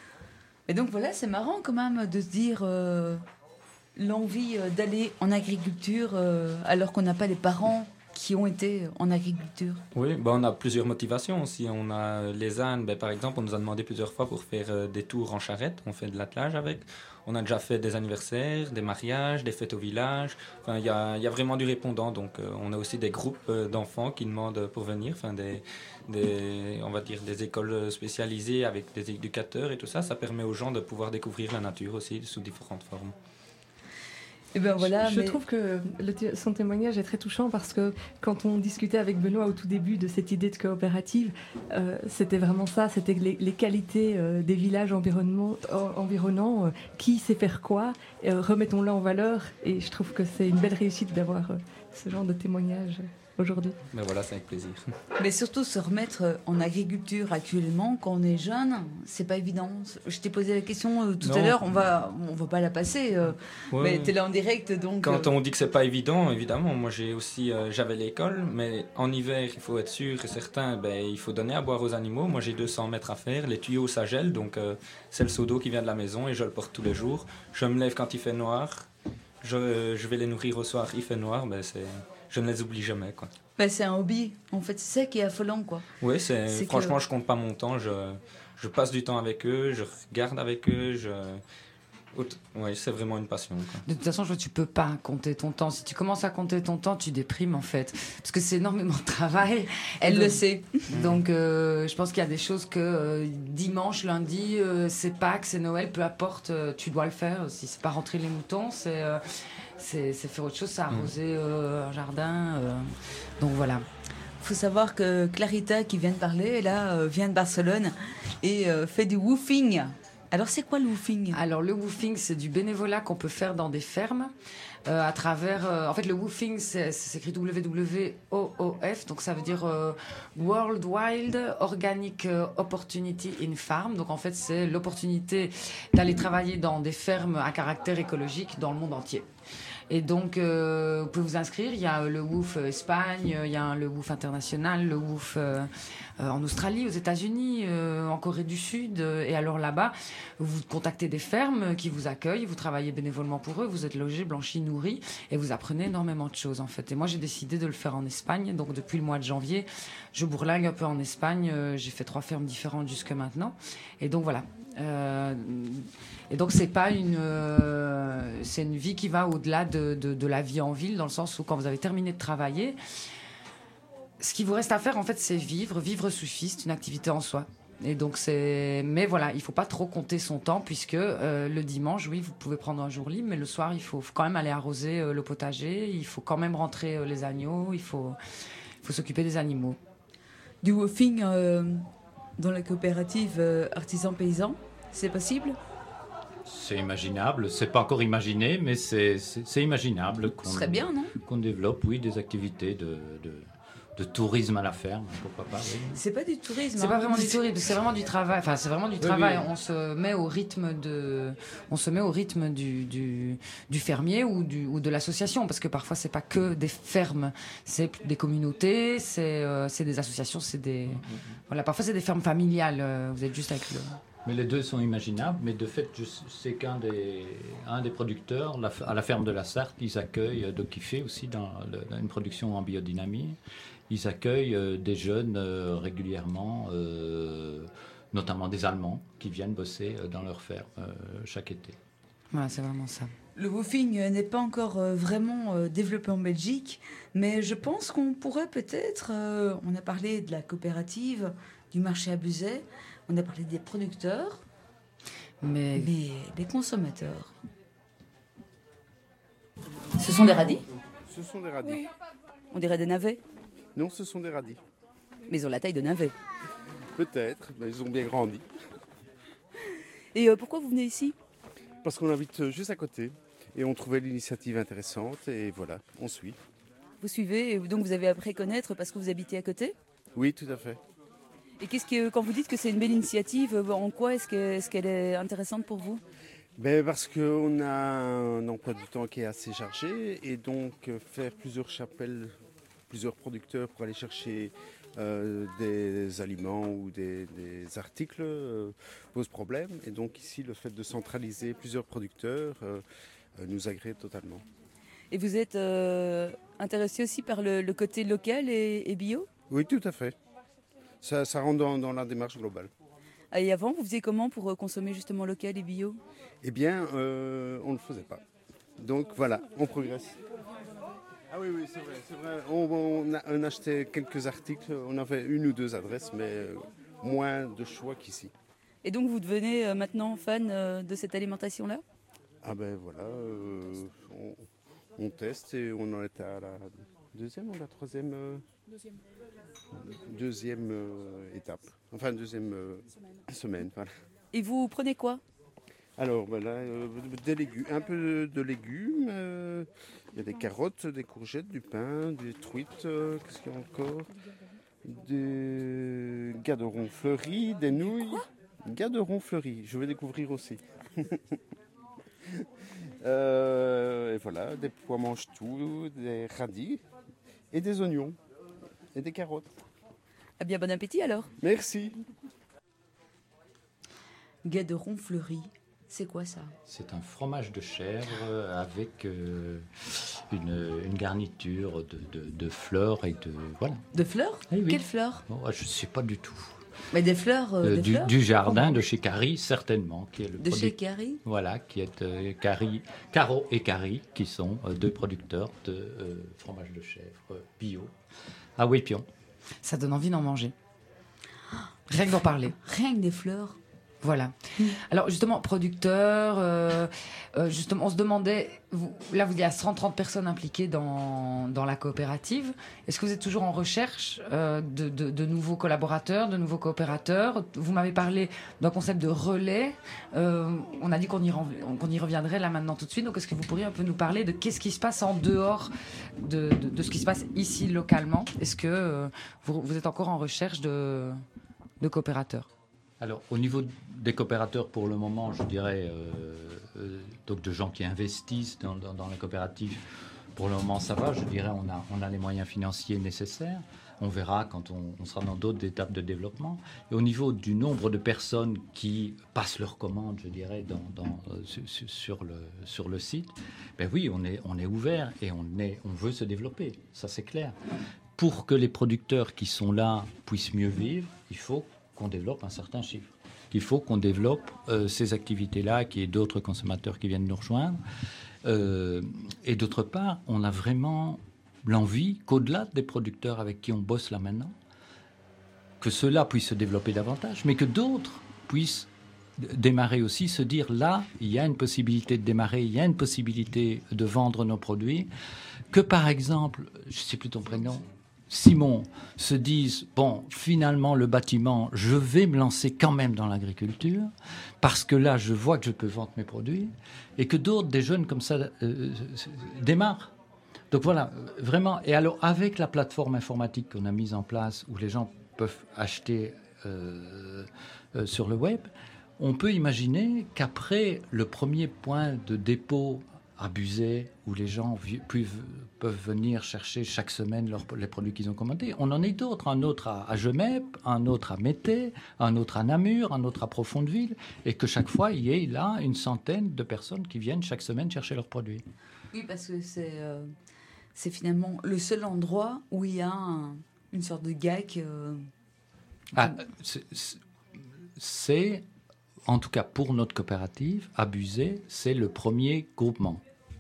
Et donc voilà, c'est marrant quand même de se dire euh, l'envie euh, d'aller en agriculture euh, alors qu'on n'a pas les parents qui ont été en agriculture. Oui, ben on a plusieurs motivations aussi. On a les ânes, ben par exemple, on nous a demandé plusieurs fois pour faire euh, des tours en charrette. On fait de l'attelage avec. On a déjà fait des anniversaires, des mariages, des fêtes au village. Enfin, il y a, il y a vraiment du répondant. Donc, euh, on a aussi des groupes euh, d'enfants qui demandent pour venir. Enfin, des, des, on va dire des écoles spécialisées avec des éducateurs et tout ça. Ça permet aux gens de pouvoir découvrir la nature aussi sous différentes formes. Et ben voilà, je je mais- trouve que le té- son témoignage est très touchant parce que quand on discutait avec Benoît au tout début de cette idée de coopérative, euh, c'était vraiment ça, c'était les, les qualités euh, des villages environnement- en- environnants, euh, qui sait faire quoi, euh, remettons-le en valeur, et je trouve que c'est une belle réussite d'avoir euh, ce genre de témoignage euh, aujourd'hui. Mais voilà, c'est avec plaisir. Mais surtout se remettre en agriculture actuellement, quand on est jeune, c'est pas évident. Je t'ai posé la question euh, tout Non. à l'heure, on va, on va pas la passer, euh, Ouais. mais t'es là en direct, donc. Quand euh, on dit que c'est pas évident, évidemment, moi j'ai aussi, euh, j'avais l'école, mais en hiver, il faut être sûr et certain, ben, il faut donner à boire aux animaux. Moi j'ai deux cents mètres à faire, les tuyaux ça gèle, donc euh, c'est le seau d'eau qui vient de la maison et je le porte tous les jours. Je me lève quand il fait noir, je, je vais les nourrir au soir, il fait noir, ben, c'est, je ne les oublie jamais, quoi. bah, c'est un hobby, en fait, c'est ça qui est affolant, quoi. Oui, c'est, C'est franchement, que- je compte pas mon temps, je, je passe du temps avec eux, je regarde avec eux, je... Oui, c'est vraiment une passion, quoi. De toute façon, je vois, tu peux pas compter ton temps. Si tu commences à compter ton temps, tu déprimes en fait, parce que c'est énormément de travail. Elle Donc- le sait. Donc, euh, je pense qu'il y a des choses que euh, dimanche, lundi, euh, c'est Pâques, c'est Noël, peu importe, euh, tu dois le faire. Si c'est pas rentrer les moutons, c'est euh, c'est c'est faire autre chose, c'est arroser euh, un jardin. euh. Donc voilà. faut savoir que Clarita, qui vient de parler, là, euh, vient de Barcelone et euh, fait du woofing. Alors, c'est quoi le woofing? Alors, le woofing, c'est du bénévolat qu'on peut faire dans des fermes. Euh, à travers, euh, en fait, le woofing, c'est, c'est s'écrit W W O O F, donc ça veut dire euh, World Wild Organic Opportunity in Farm. Donc en fait, c'est l'opportunité d'aller travailler dans des fermes à caractère écologique dans le monde entier. Et donc, euh, vous pouvez vous inscrire. Il y a le W O O F Espagne, il y a le W O O F international, le W O O F euh, euh, en Australie, aux États-Unis, euh, en Corée du Sud. Euh, et alors là-bas, vous contactez des fermes qui vous accueillent, vous travaillez bénévolement pour eux, vous êtes logés, blanchis, nourris, et vous apprenez énormément de choses en fait. Et moi, j'ai décidé de le faire en Espagne. Donc depuis le mois de janvier, je bourlingue un peu en Espagne. Euh, j'ai fait trois fermes différentes jusque maintenant. Et donc voilà. Euh, et donc c'est pas une, euh, c'est une vie qui va au-delà de, de, de la vie en ville, dans le sens où quand vous avez terminé de travailler, ce qui vous reste à faire en fait, c'est vivre. Vivre suffit, c'est une activité en soi. Et donc c'est, mais voilà, il faut pas trop compter son temps puisque euh, le dimanche, oui, vous pouvez prendre un jour libre, mais le soir, il faut, faut quand même aller arroser euh, le potager, il faut quand même rentrer euh, les agneaux, il faut, il faut s'occuper des animaux. Du woofing euh, dans la coopérative euh, artisan-paysan, c'est possible? C'est imaginable, c'est pas encore imaginé, mais c'est, c'est, c'est imaginable qu'on, Ce serait bien, non? qu'on développe, oui, des activités de, de, de tourisme à la ferme, pourquoi pas, oui. C'est pas du tourisme. C'est hein. pas vraiment du tourisme, c'est vraiment du travail. Enfin, c'est vraiment du Oui, travail. oui. On se met au rythme de, on se met au rythme du, du, du fermier ou, du, ou de l'association, parce que parfois c'est pas que des fermes, c'est des communautés, c'est, euh, c'est des associations, c'est des, voilà, parfois c'est des fermes familiales. euh, Vous êtes juste avec le. Mais les deux sont imaginables, mais de fait, je sais qu'un des, un des producteurs, la, à la ferme de la Sarthe, ils accueillent, donc qui fait aussi dans, le, dans une production en biodynamie, ils accueillent euh, des jeunes euh, régulièrement, euh, notamment des Allemands, qui viennent bosser euh, dans leur ferme euh, chaque été. Voilà, c'est vraiment ça. Le woofing euh, n'est pas encore euh, vraiment euh, développé en Belgique, mais je pense qu'on pourrait peut-être, euh, on a parlé de la coopérative, du marché à Buzet, on a parlé des producteurs, mais, mais les consommateurs. Ce sont des radis? Ce sont des radis. On dirait des navets, Non, ce sont des radis. mais ils ont la taille de navets. Peut-être, mais ils ont bien grandi. Et euh, pourquoi vous venez ici? Parce qu'on habite juste à côté et on trouvait l'initiative intéressante et voilà, on suit. Vous suivez, et donc vous avez appris à connaître parce que vous habitez à côté? Oui, tout à fait. Et qu'est-ce que, quand vous dites que c'est une belle initiative, en quoi est-ce, que, est-ce qu'elle est intéressante pour vous? Ben parce qu'on a un emploi du temps qui est assez chargé et donc euh, faire plusieurs chapelles, plusieurs producteurs pour aller chercher euh, des aliments ou des, des articles euh, pose problème. Et donc ici, le fait de centraliser plusieurs producteurs euh, euh, nous agrée totalement. Et vous êtes euh, intéressé aussi par le, le côté local et, et bio? Oui, tout à fait. Ça, ça rentre dans, dans la démarche globale. Ah, et avant, vous faisiez comment pour euh, consommer justement local et bio? Eh bien, euh, on ne le faisait pas. Donc voilà, on progresse. Ah oui, oui, c'est vrai. C'est vrai. On, on, a, on achetait quelques articles, on avait une ou deux adresses, mais euh, moins de choix qu'ici. Et donc vous devenez euh, maintenant fan euh, de cette alimentation-là? Ah ben voilà, euh, on, on teste et on en est à la deuxième ou la troisième euh, Deuxième. Deuxième euh, étape, enfin deuxième euh, semaine. semaine voilà. Et vous prenez quoi? Alors voilà, euh, des légumes, un peu de légumes, euh, il y a des carottes, des courgettes, du pain, des truites, euh, qu'est-ce qu'il y a encore? Des gaderons fleuris, des nouilles. Gaderons fleuris, je vais découvrir aussi. euh, et voilà, des pois mange-tout, des radis et des oignons et des carottes. Eh bien, bon appétit alors. Merci. Gaderon fleuri, c'est quoi ça? C'est un fromage de chèvre avec euh, une, une garniture de, de, de fleurs et de... Voilà. De fleurs? Eh oui. Quelles fleurs? Oh, je ne sais pas du tout. Mais des fleurs, euh, Euh, des du, fleurs du jardin de chez Carrie, certainement. Qui est le De produit- chez Carrie? Voilà, qui est euh, Carrie, Caro et Carrie, qui sont euh, deux producteurs de euh, fromage de chèvre euh, bio à Wépion. Ça donne envie d'en manger. Rien que d'en parler. Rien que des fleurs. Voilà. Alors justement, producteur, euh, euh, justement, on se demandait, vous, là, il y a cent trente personnes impliquées dans, dans la coopérative. Est-ce que vous êtes toujours en recherche euh, de, de, de nouveaux collaborateurs, de nouveaux coopérateurs? Vous m'avez parlé d'un concept de relais. Euh, on a dit qu'on y, ren- qu'on y reviendrait là maintenant tout de suite. Donc est-ce que vous pourriez un peu nous parler de qu'est-ce qui se passe en dehors de, de, de ce qui se passe ici localement? Est-ce que euh, vous, vous êtes encore en recherche de, de coopérateurs? Alors, au niveau des coopérateurs, pour le moment, je dirais, euh, euh, donc de gens qui investissent dans, dans, dans la coopérative, pour le moment, ça va. Je dirais, on a, on a les moyens financiers nécessaires. On verra quand on, on sera dans d'autres étapes de développement. Et au niveau du nombre de personnes qui passent leurs commandes, je dirais, dans, dans, euh, sur, sur, le, sur le site, ben oui, on est, on est ouvert et on, est, on veut se développer. Ça, c'est clair. Pour que les producteurs qui sont là puissent mieux vivre, il faut qu'on développe un certain chiffre. Il faut qu'on développe euh, ces activités-là, qu'il y ait d'autres consommateurs qui viennent nous rejoindre. Euh, et d'autre part, on a vraiment l'envie qu'au-delà des producteurs avec qui on bosse là maintenant, que ceux-là puissent se développer davantage, mais que d'autres puissent d- démarrer aussi, se dire là, il y a une possibilité de démarrer, il y a une possibilité de vendre nos produits, que par exemple, je ne sais plus ton prénom, Simon, se disent, bon, finalement, le bâtiment, je vais me lancer quand même dans l'agriculture, parce que là, je vois que je peux vendre mes produits, et que d'autres, des jeunes comme ça, euh, démarrent. Donc voilà, vraiment. Et alors, avec la plateforme informatique qu'on a mise en place, où les gens peuvent acheter euh, euh, sur le web, on peut imaginer qu'après le premier point de dépôt abusé, où les gens vi- peuvent, peuvent venir chercher chaque semaine leurs- les produits qu'ils ont commandés. On en est d'autres, un autre à, à Gemep, un autre à Mété, un autre à Namur, un autre à Profondeville, et que chaque fois, il y ait là une centaine de personnes qui viennent chaque semaine chercher leurs produits. Oui, parce que c'est, euh, c'est finalement le seul endroit où il y a un- une sorte de gag. euh, Ah, c'est- c'est- c'est, en tout cas pour notre coopérative, Abusé, c'est le premier groupement.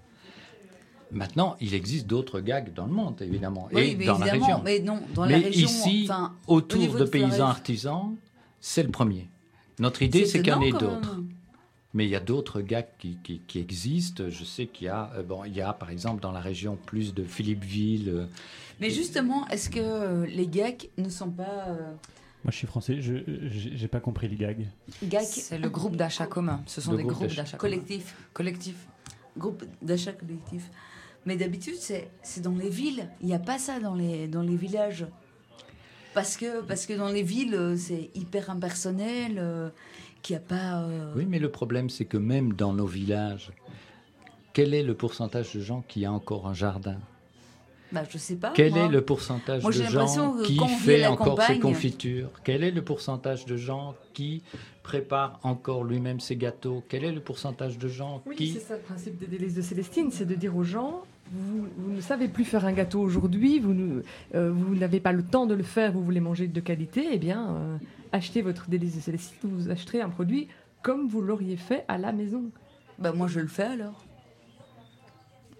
Maintenant, il existe d'autres gags dans le monde, évidemment, Oui, et mais dans la évidemment, région. mais non, dans mais la région, ici, enfin, au autour niveau de de paysans Florès. artisans, c'est le premier. Notre idée, c'est qu'il y en étonnant, ait quand d'autres. même. Mais il y a d'autres gags qui, qui, qui existent. Je sais qu'il y a, euh, bon, il y a par exemple dans la région plus de Philippeville. euh, Mais justement, est-ce que euh, les gags ne sont pas... euh, Moi, je suis français, je j'ai j'ai pas compris les gags. gags C'est le groupe d'achat commun. Ce sont Le des groupe groupes d'achat. d'achat commun. collectifs? Collectifs. Groupe d'achat collectif. Mais d'habitude, c'est, c'est dans les villes. Il n'y a pas ça dans les, dans les villages. Parce que, parce que dans les villes, euh, c'est hyper impersonnel, euh, qu'il n'y a pas... euh, Oui, mais le problème, c'est que même dans nos villages, quel est le pourcentage de gens qui a encore un jardin? bah, je sais pas. Quel moi. est le pourcentage Moi, de j'ai l'impression gens que qui quand on vit à fait la encore ses campagne- confitures? Quel est le pourcentage de gens qui prépare encore lui-même ses gâteaux? Quel est le pourcentage de gens Oui, qui... c'est ça le principe des délices de Célestine, c'est de dire aux gens, vous, vous ne savez plus faire un gâteau aujourd'hui, vous, ne- euh, vous n'avez pas le temps de le faire, vous voulez manger de qualité, eh bien, euh, achetez votre délice de Célestine, vous acheterez un produit comme vous l'auriez fait à la maison. Bah, moi, je le fais alors.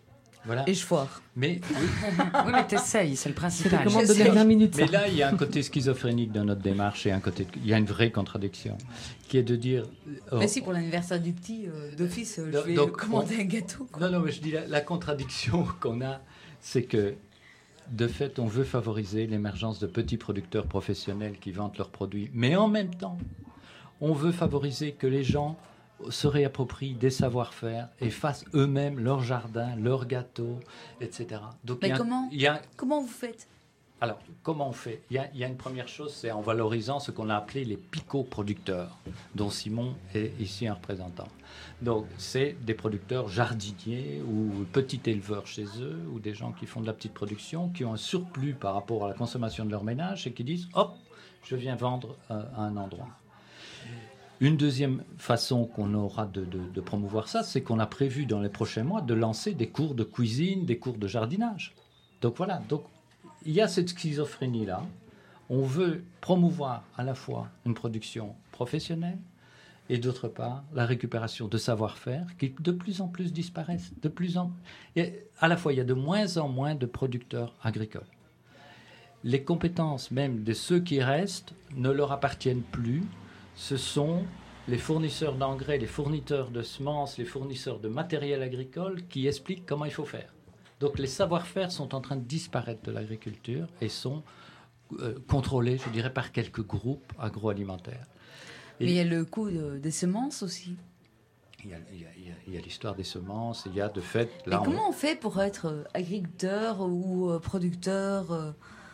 Voilà. Et je foire. Mais, oui. oui, mais t'essayes, c'est le principal. C'est comment donner vingt minutes. Mais ça. là, il y a un côté schizophrénique dans notre démarche et un côté, il y a une vraie contradiction, qui est de dire. Oh, mais si pour l'anniversaire du petit euh, d'office, euh, je vais donc, commander on, un gâteau. Quoi. Non, non, mais je dis la, la contradiction qu'on a, c'est que de fait, on veut favoriser l'émergence de petits producteurs professionnels qui vendent leurs produits, mais en même temps, on veut favoriser que les gens se réapproprient des savoir-faire et fassent eux-mêmes leur jardin, leurs gâteaux, et cetera. Donc, Mais y a, comment, y a... comment vous faites ? Alors, comment on fait ? Il y a, il y a une première chose, c'est en valorisant ce qu'on a appelé les picoproducteurs, dont Simon est ici un représentant. Donc, c'est des producteurs jardiniers ou petits éleveurs chez eux, ou des gens qui font de la petite production, qui ont un surplus par rapport à la consommation de leur ménage et qui disent « Hop, je viens vendre euh, à un endroit ». Une deuxième façon qu'on aura de, de, de promouvoir ça, c'est qu'on a prévu dans les prochains mois de lancer des cours de cuisine, des cours de jardinage. Donc voilà, donc, il y a cette schizophrénie-là. On veut promouvoir à la fois une production professionnelle et d'autre part la récupération de savoir-faire qui de plus en plus disparaissent. De plus en... et à la fois, il y a de moins en moins de producteurs agricoles. Les compétences même de ceux qui restent ne leur appartiennent plus. Ce sont les fournisseurs d'engrais, les fournisseurs de semences, les fournisseurs de matériel agricole qui expliquent comment il faut faire. Donc les savoir-faire sont en train de disparaître de l'agriculture et sont euh, contrôlés, je dirais, par quelques groupes agroalimentaires. Et mais il y a le coût de, des semences aussi. Il y a, il y a, il y a l'histoire des semences, il y a de fait... Là, mais comment on... on fait pour être agriculteur ou euh, producteur euh,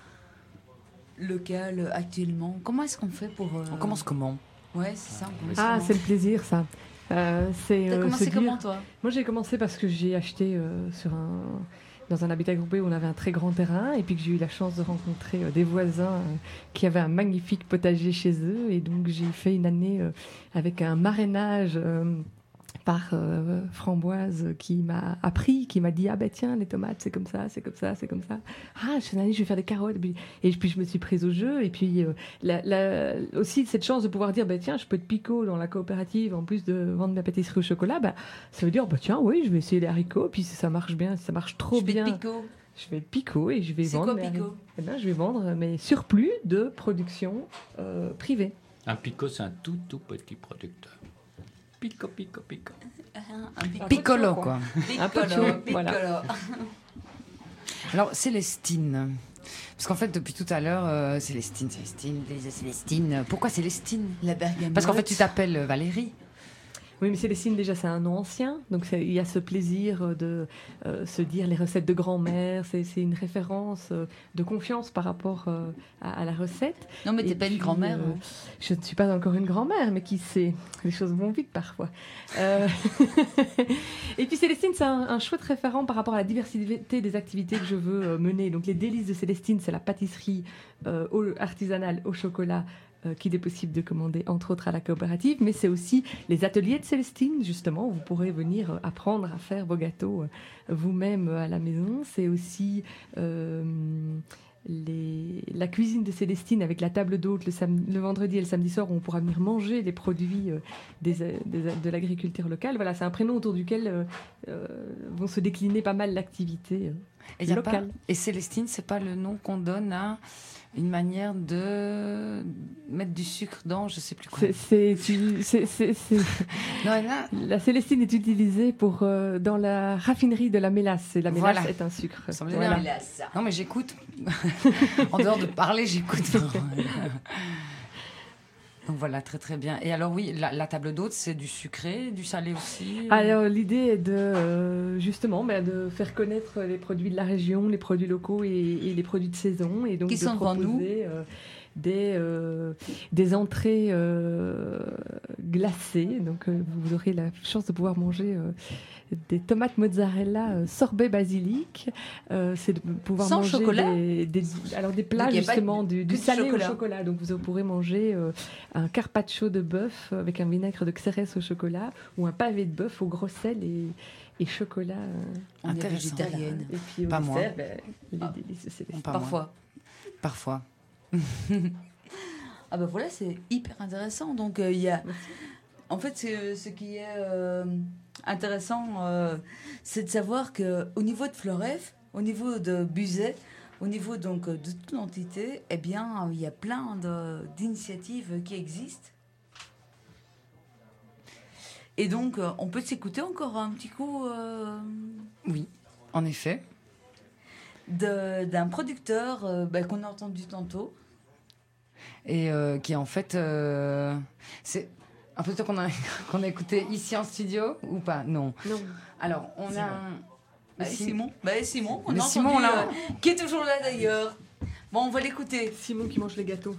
local actuellement ? Comment est-ce qu'on fait pour... Euh... On commence comment ? Ouais, c'est ça. Ah, c'est le plaisir, ça. Euh, c'est, T'as euh, commencé dire... comment, toi ? Moi, j'ai commencé parce que j'ai acheté euh, sur un... dans un habitat groupé où on avait un très grand terrain et puis que j'ai eu la chance de rencontrer euh, des voisins euh, qui avaient un magnifique potager chez eux. Et donc, j'ai fait une année euh, avec un marrainage euh, par euh, Framboise qui m'a appris, qui m'a dit « Ah ben tiens, les tomates, c'est comme ça, c'est comme ça, c'est comme ça. Ah, cette année, je vais faire des carottes. » Et puis, je me suis prise au jeu. Et puis, euh, la, la, aussi, cette chance de pouvoir dire ben, « Tiens, je peux être picot dans la coopérative en plus de vendre ma pâtisserie au chocolat. Ben, » Ça veut dire ben, « Tiens, oui, je vais essayer les haricots. Puis si ça marche bien, si ça marche trop je bien... » Je vais être picot. Je vais être picot et je vais c'est vendre... C'est quoi picot ? Eh ben, je vais vendre mes surplus de production euh, privée. Un picot, c'est un tout, tout petit producteur. Pico, pico, pico. Un piccolo, quoi. Un piccolo, voilà. Alors, Célestine. Parce qu'en fait, depuis tout à l'heure, euh, Célestine, Célestine, Célestine. Pourquoi Célestine ? La bergamote. Parce qu'en fait, tu t'appelles Valérie. Oui, mais Célestine, déjà, c'est un nom ancien. Donc, il y a ce plaisir de euh, se dire les recettes de grand-mère. C'est, c'est une référence euh, de confiance par rapport euh, à, à la recette. Non, mais tu n'es pas une grand-mère. Euh, je ne suis pas encore une grand-mère, mais qui sait ? Les choses vont vite parfois. Euh... Et puis, Célestine, c'est un, un chouette référent par rapport à la diversité des activités que je veux euh, mener. Donc, les délices de Célestine, c'est la pâtisserie euh, au, artisanale au chocolat, Euh, qu'il est possible de commander, entre autres, à la coopérative, mais c'est aussi les ateliers de Célestine, justement, où vous pourrez venir euh, apprendre à faire vos gâteaux euh, vous-même euh, à la maison. C'est aussi euh, les... la cuisine de Célestine avec la table d'hôte le, sam... le vendredi et le samedi soir, où on pourra venir manger les produits euh, des, des, de l'agriculture locale. Voilà, c'est un prénom autour duquel euh, euh, vont se décliner pas mal l'activité euh, et locale. Pas... Et Célestine, c'est pas le nom qu'on donne à... une manière de mettre du sucre dans, je sais plus quoi. C'est, c'est, c'est, c'est, c'est... Non, là... La Célestine est utilisée pour, euh, dans la raffinerie de la mélasse. Et la mélasse voilà. est un sucre. Voilà. Mélasse. Non, mais j'écoute. En dehors de parler, j'écoute. Donc voilà, très très bien. Et alors oui, la, la table d'hôte, c'est du sucré, du salé aussi euh... Alors l'idée est de, euh, justement, bah, de faire connaître les produits de la région, les produits locaux et, et les produits de saison. Et donc Qui de sont devant nous euh, des, euh, des entrées euh, glacées. Donc euh, vous aurez la chance de pouvoir manger euh, des tomates mozzarella euh, sorbet basilic. Euh, c'est de pouvoir Sans manger chocolat des, des, alors des plats justement du, du, du salé chocolat. au chocolat. Donc vous pourrez manger euh, un carpaccio de bœuf avec un vinaigre de Xérès au chocolat ou un pavé de bœuf au gros sel et, et chocolat. Euh, On est végétarienne. Et puis au pas dessert, moi. Ben, les ah. délices, c'est pas Parfois. Moi. Parfois. Ah ben voilà, c'est hyper intéressant. Donc il euh, y a, en fait, c'est ce qui est euh, intéressant, euh, c'est de savoir qu'au niveau de Floref, au niveau de Buzet, au niveau donc de toute l'entité, eh bien, il y a plein de, d'initiatives qui existent. Et donc, euh, on peut s'écouter encore un petit coup. Euh, oui, en effet. De, d'un producteur euh, bah, qu'on a entendu tantôt. Et euh, qui en fait, euh, c'est un peu ça qu'on a, qu'on a écouté ici en studio ou pas? Non. Non. Alors, on Simon. a... Bah, Simon. Bah, Simon, on Mais a Simon, entendu, là. euh, qui est toujours là d'ailleurs. Bon, on va l'écouter. Simon qui mange les gâteaux.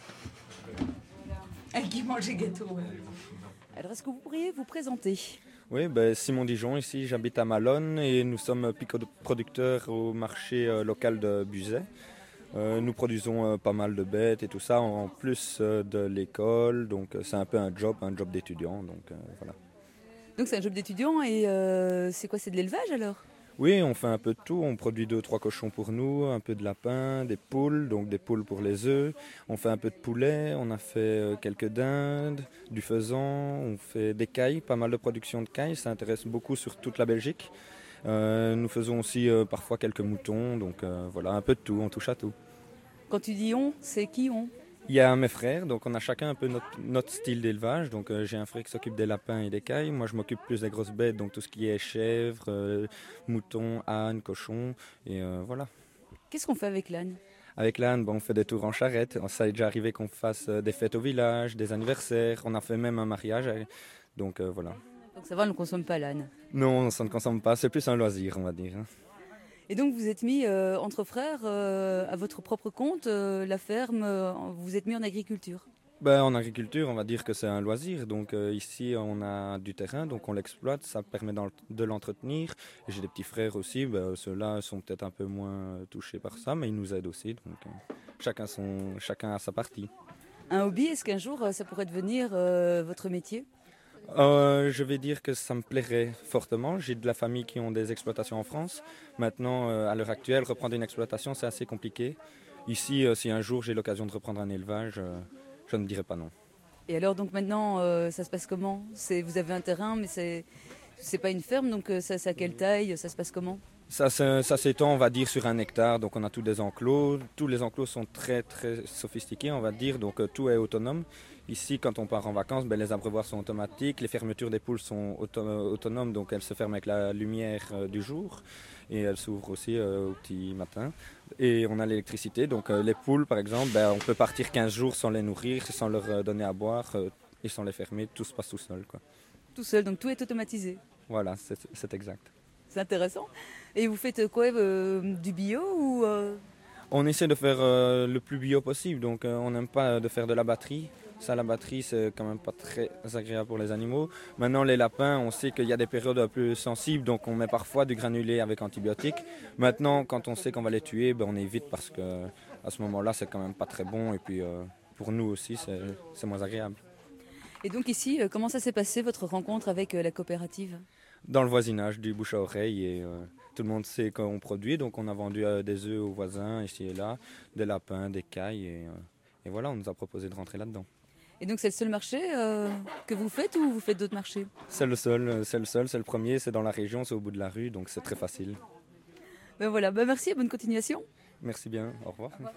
Et qui mange les gâteaux, ouais. Alors, est-ce que vous pourriez vous présenter? Oui, ben, Simon Dijon, ici j'habite à Malone et nous sommes picoproducteurs au marché euh, local de Buzet. Euh, nous produisons euh, pas mal de bêtes et tout ça en plus euh, de l'école, donc euh, c'est un peu un job, un job d'étudiant, donc euh, voilà. Donc c'est un job d'étudiant et euh, c'est quoi? C'est de l'élevage alors? Oui, on fait un peu de tout, on produit deux trois cochons pour nous, un peu de lapin, des poules, donc des poules pour les œufs, on fait un peu de poulet, on a fait euh, quelques dindes, du faisan, on fait des cailles, pas mal de production de cailles, ça intéresse beaucoup sur toute la Belgique. Euh, nous faisons aussi euh, parfois quelques moutons, donc euh, voilà, un peu de tout, on touche à tout. Quand tu dis on, c'est qui on? Il y a mes frères, donc on a chacun un peu notre, notre style d'élevage. Donc euh, j'ai un frère qui s'occupe des lapins et des cailles. Moi je m'occupe plus des grosses bêtes, donc tout ce qui est chèvres, euh, moutons, ânes, cochons, et euh, voilà. Qu'est-ce qu'on fait avec l'âne? Avec l'âne, bon, on fait des tours en charrette. Ça est déjà arrivé qu'on fasse euh, des fêtes au village, des anniversaires. On a fait même un mariage, donc euh, voilà. Donc ça va, on ne consomme pas l'âne? Non, ça ne consomme pas. C'est plus un loisir, on va dire. Et donc vous êtes mis euh, entre frères euh, à votre propre compte, euh, la ferme, euh, vous êtes mis en agriculture? Ben, en agriculture, on va dire que c'est un loisir. Donc euh, ici, on a du terrain, donc on l'exploite, ça permet de l'entretenir. Et j'ai des petits frères aussi, ben, ceux-là sont peut-être un peu moins touchés par ça, mais ils nous aident aussi. Donc euh, chacun, son, chacun a sa partie. Un hobby, est-ce qu'un jour ça pourrait devenir euh, votre métier? Euh, je vais dire que ça me plairait fortement. J'ai de la famille qui ont des exploitations en France. Maintenant, euh, à l'heure actuelle, reprendre une exploitation, c'est assez compliqué. Ici, euh, si un jour j'ai l'occasion de reprendre un élevage, euh, je ne dirais pas non. Et alors, donc maintenant, euh, ça se passe comment? C'est, vous avez un terrain, mais c'est, c'est pas une ferme, donc euh, ça, c'est à quelle taille? Ça se passe comment? Ça, ça, ça s'étend, on va dire, sur un hectare. Donc on a tous des enclos. Tous les enclos sont très, très sophistiqués, on va dire. Donc euh, tout est autonome. Ici, quand on part en vacances, ben, les abreuvoirs sont automatiques, les fermetures des poules sont auto autonomes, donc elles se ferment avec la lumière euh, du jour et elles s'ouvrent aussi euh, au petit matin. Et on a l'électricité, donc euh, les poules par exemple, ben, on peut partir quinze jours sans les nourrir, sans leur euh, donner à boire euh, et sans les fermer, tout se passe tout seul, quoi. Tout seul, donc tout est automatisé? Voilà, c'est exact. C'est intéressant. Et vous faites quoi, euh, du bio ou euh... On essaie de faire euh, le plus bio possible, donc euh, on n'aime pas de faire de la batterie. Ça, la batterie, c'est quand même pas très agréable pour les animaux. Maintenant, les lapins, on sait qu'il y a des périodes plus sensibles, donc on met parfois du granulé avec antibiotiques. Maintenant, quand on sait qu'on va les tuer, ben, on évite parce que à ce moment-là, c'est quand même pas très bon. Et puis, euh, pour nous aussi, c'est moins agréable. Et donc ici, euh, comment ça s'est passé, votre rencontre avec euh, la coopérative? Dans le voisinage, du bouche à oreille. Et euh, tout le monde sait qu'on produit, donc on a vendu euh, des œufs aux voisins, ici et là, des lapins, des cailles. Et, euh, et voilà, on nous a proposé de rentrer là-dedans. Et donc c'est le seul marché euh, que vous faites ou vous faites d'autres marchés? C'est le seul, c'est le seul, c'est le premier, c'est dans la région, c'est au bout de la rue, donc c'est très facile. Ben voilà, ben merci et bonne continuation. Merci bien, au revoir. Au revoir.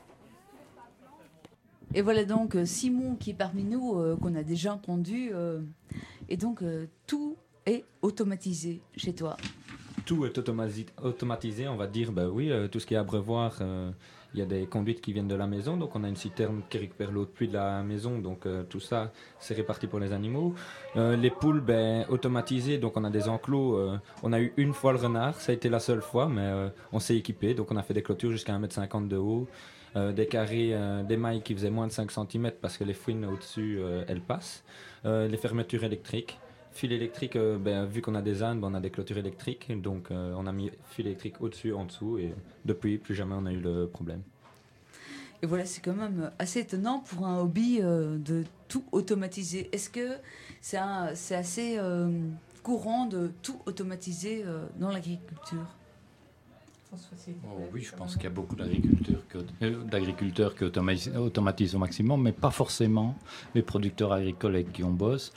Et voilà donc Simon qui est parmi nous, euh, qu'on a déjà entendu. Euh, et donc euh, tout est automatisé chez toi? Tout est automati automatisé, on va dire, ben oui, euh, tout ce qui est abreuvoir. Euh, Il y a des conduites qui viennent de la maison, donc on a une citerne qui récupère l'eau de pluie de la maison, donc euh, tout ça, c'est réparti pour les animaux. Euh, les poules, ben, automatisées, donc on a des enclos. Euh, on a eu une fois le renard, ça a été la seule fois, mais euh, on s'est équipé, donc on a fait des clôtures jusqu'à un mètre cinquante de haut, euh, des carrés, euh, des mailles qui faisaient moins de cinq centimètres parce que les fouines au-dessus, euh, elles passent. Euh, les fermetures électriques. Fil électrique, euh, ben, vu qu'on a des ânes, ben, on a des clôtures électriques, donc euh, on a mis fil électrique au-dessus, en dessous, et depuis, plus jamais on a eu le problème. Et voilà, c'est quand même assez étonnant pour un hobby euh, de tout automatiser. Est-ce que c'est assez euh, courant de tout automatiser euh, dans l'agriculture? Oh, oui, je pense qu'il y a beaucoup d'agriculteurs euh, d'agriculteurs qui automatisent, automatisent au maximum, mais pas forcément les producteurs agricoles avec qui on bosse,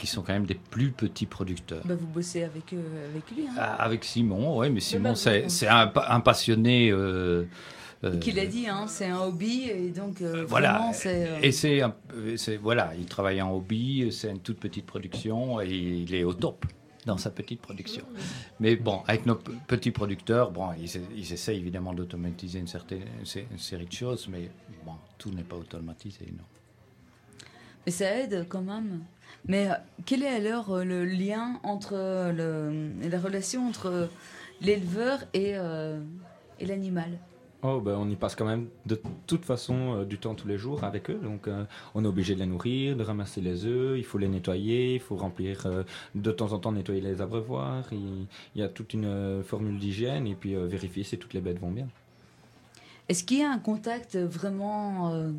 qui sont quand même des plus petits producteurs. Bah, vous bossez avec, euh, avec lui. Hein. Ah, avec Simon, oui, mais Simon, bah, c'est, c'est un, un passionné. Euh, euh, Qui l'a dit, hein, c'est un hobby, et donc euh, voilà. vraiment, c'est... Euh... Et c'est, un, c'est, voilà, il travaille en hobby, c'est une toute petite production, et il est au top dans sa petite production. Mais bon, avec nos p- petits producteurs, bon, ils, ils essaient évidemment d'automatiser une, certaine, une série de choses, mais bon, tout n'est pas automatisé, non. Mais ça aide quand même. Mais euh, quel est alors euh, le lien entre euh, le, la relation entre l'éleveur et, euh, et l'animal? Oh, ben, on y passe quand même de toute façon euh, du temps tous les jours avec eux. Donc, euh, on est obligé de les nourrir, de ramasser les œufs, il faut les nettoyer, il faut remplir, euh, de temps en temps nettoyer les abreuvoirs. Il, il y a toute une euh, formule d'hygiène et puis euh, vérifier si toutes les bêtes vont bien. Est-ce qu'il y a un contact vraiment, euh,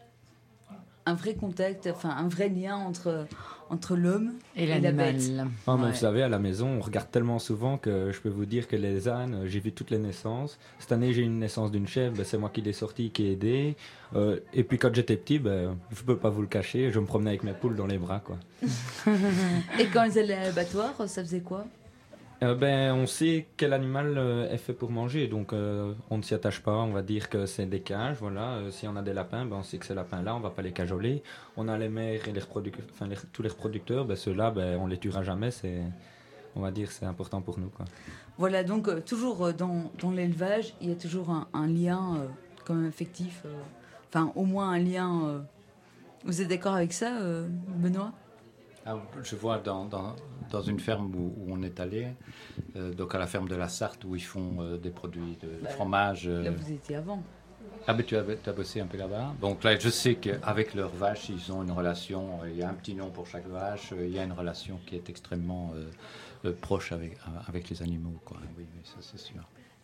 un vrai contact, enfin un vrai lien entre, entre l'homme et, et la bête? Oh, mais ouais. Vous savez, à la maison, on regarde tellement souvent que je peux vous dire que les ânes, j'ai vu toutes les naissances. Cette année, j'ai eu une naissance d'une chèvre, ben, c'est moi qui l'ai sortie, qui ai aidé. Euh, et puis quand j'étais petit, ben, je ne peux pas vous le cacher, je me promenais avec mes poules dans les bras, quoi. Et quand ils allaient à l'abattoir, ça faisait quoi? Euh, ben, on sait quel animal euh, est fait pour manger, donc euh, on ne s'y attache pas, on va dire que c'est des cages, voilà. Euh, si on a des lapins, ben, on sait que ces lapins-là, on ne va pas les cajoler. On a les mères et les reproduc- enfin, les, tous les reproducteurs, ben, ceux-là, ben, on ne les tuera jamais, c'est, on va dire c'est important pour nous, quoi. Voilà, donc euh, toujours euh, dans, dans l'élevage, il y a toujours un, un lien euh, quand même affectif, euh, enfin au moins un lien... Euh... Vous êtes d'accord avec ça, euh, Benoît? Ah, je vois dans, dans, dans une ferme où, où on est allé, euh, donc à la ferme de la Sarthe, où ils font euh, des produits de bah, fromage. Euh... Là, vous étiez avant. Ah, mais tu as, tu as bossé un peu là-bas. Donc là, je sais qu'avec leurs vaches, ils ont une relation, il y a un petit nom pour chaque vache, il y a une relation qui est extrêmement euh, euh, proche avec, avec les animaux, quoi. Oui, oui, ça c'est sûr.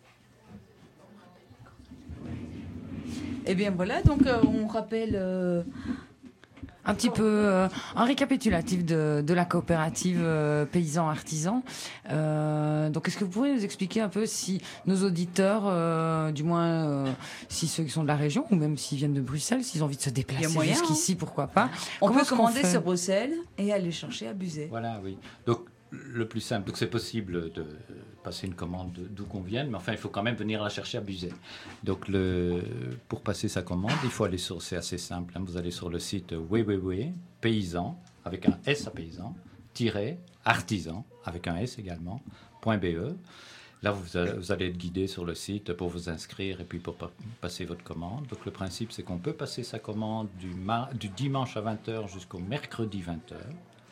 Eh bien voilà, donc euh, on rappelle... Euh... Un petit peu euh, un récapitulatif de, de la coopérative euh, paysans-artisans. Euh, donc, est-ce que vous pourriez nous expliquer un peu si nos auditeurs, euh, du moins euh, si ceux qui sont de la région, ou même s'ils viennent de Bruxelles, s'ils ont envie de se déplacer moyen, jusqu'ici, hein. Pourquoi pas? On Comment peut commander sur Bruxelles et aller chercher à Buzet. Voilà, oui. Donc, le plus simple, donc c'est possible de passer une commande d'où qu'on vienne, mais enfin, il faut quand même venir la chercher à Buzet. Donc, le, pour passer sa commande, il faut aller sur, c'est assez simple, hein, vous allez sur le site www paysan, avec un S à paysan, tiret, artisan, avec un S également, .be. Là, vous, a, vous allez être guidé sur le site pour vous inscrire et puis pour pa- passer votre commande. Donc, le principe, c'est qu'on peut passer sa commande du, mar- du dimanche à vingt heures jusqu'au mercredi vingt heures.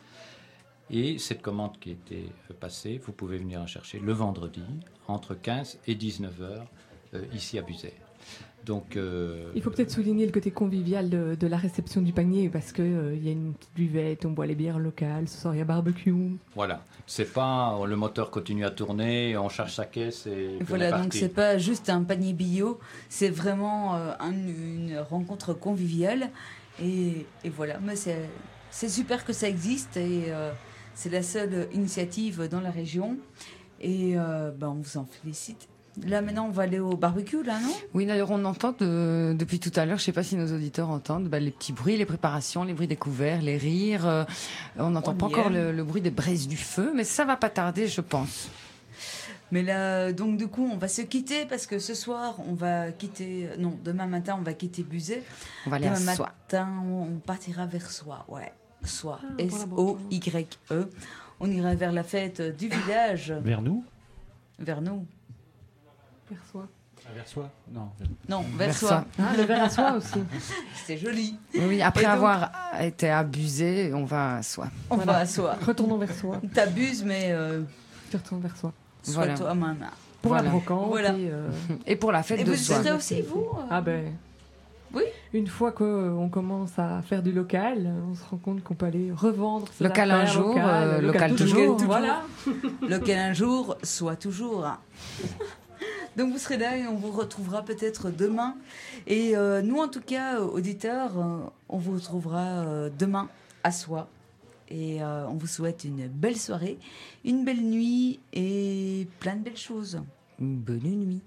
Et cette commande qui a été passée, vous pouvez venir la chercher le vendredi, entre quinze et dix-neuf heures, euh, ici à Buzet. Donc, euh, il faut peut-être souligner le côté convivial de, de la réception du panier, parce qu'il euh, y a une petite buvette, on boit les bières locales, ce soir il y a barbecue. Voilà, c'est pas le moteur continue à tourner, on charge sa caisse et... et voilà, donc c'est pas juste un panier bio, c'est vraiment euh, un, une rencontre conviviale. Et, et voilà, mais c'est, c'est super que ça existe et... Euh, c'est la seule initiative dans la région et euh, ben on vous en félicite. Là maintenant on va aller au barbecue là, non? Oui, d'ailleurs on entend de, depuis tout à l'heure, je ne sais pas si nos auditeurs entendent, bah, les petits bruits, les préparations, les bruits des couverts, les rires. Euh, on n'entend pas encore le, le bruit des braises du feu, mais ça va pas tarder, je pense. Mais là, donc du coup, on va se quitter parce que ce soir, on va quitter... Non, demain matin, on va quitter Buzet. On va aller demain à Soie. matin, on partira vers Soie, ouais. Soie, ah, S O Y E. On ira vers la fête du village. Vers nous? Vers nous. Vers Soie. Ah, vers Soie? Non. Non, vers, vers Soie. Soie. Ah, le vers à Soie aussi. C'est joli. Oui, après donc, avoir été abusé, on va à Soie. On voilà. va à Soie. Retournons vers Soie. T'abuses, mais... Euh... Tu retournes vers Soie. Sois voilà. toi-même. Pour voilà. la brocante. Voilà. Et, euh... et pour la fête et de vous Soie. serez aussi, vous euh... Ah ben... Oui. Une fois qu'on commence à faire du local, on se rend compte qu'on peut aller revendre. Local un jour, local, euh, local, local toujours. toujours. toujours. Voilà. Local un jour, soit toujours. Donc vous serez là et on vous retrouvera peut-être demain. Et euh, nous, en tout cas, auditeurs, euh, on vous retrouvera euh, demain à Soie. Et euh, on vous souhaite une belle soirée, une belle nuit et plein de belles choses. Une bonne nuit.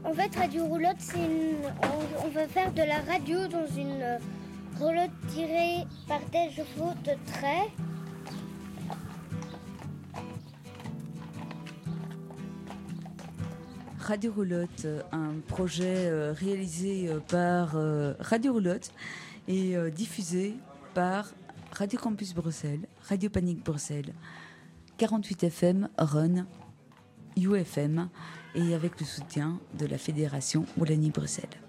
En fait, Radio Roulotte, c'est une... on, on va faire de la radio dans une euh, roulotte tirée par des chevaux de trait. Radio Roulotte, un projet euh, réalisé euh, par euh, Radio Roulotte et euh, diffusé par Radio Campus Bruxelles, Radio Panique Bruxelles, quarante-huit F M, Run, U F M et avec le soutien de la Fédération Wallonie-Bruxelles.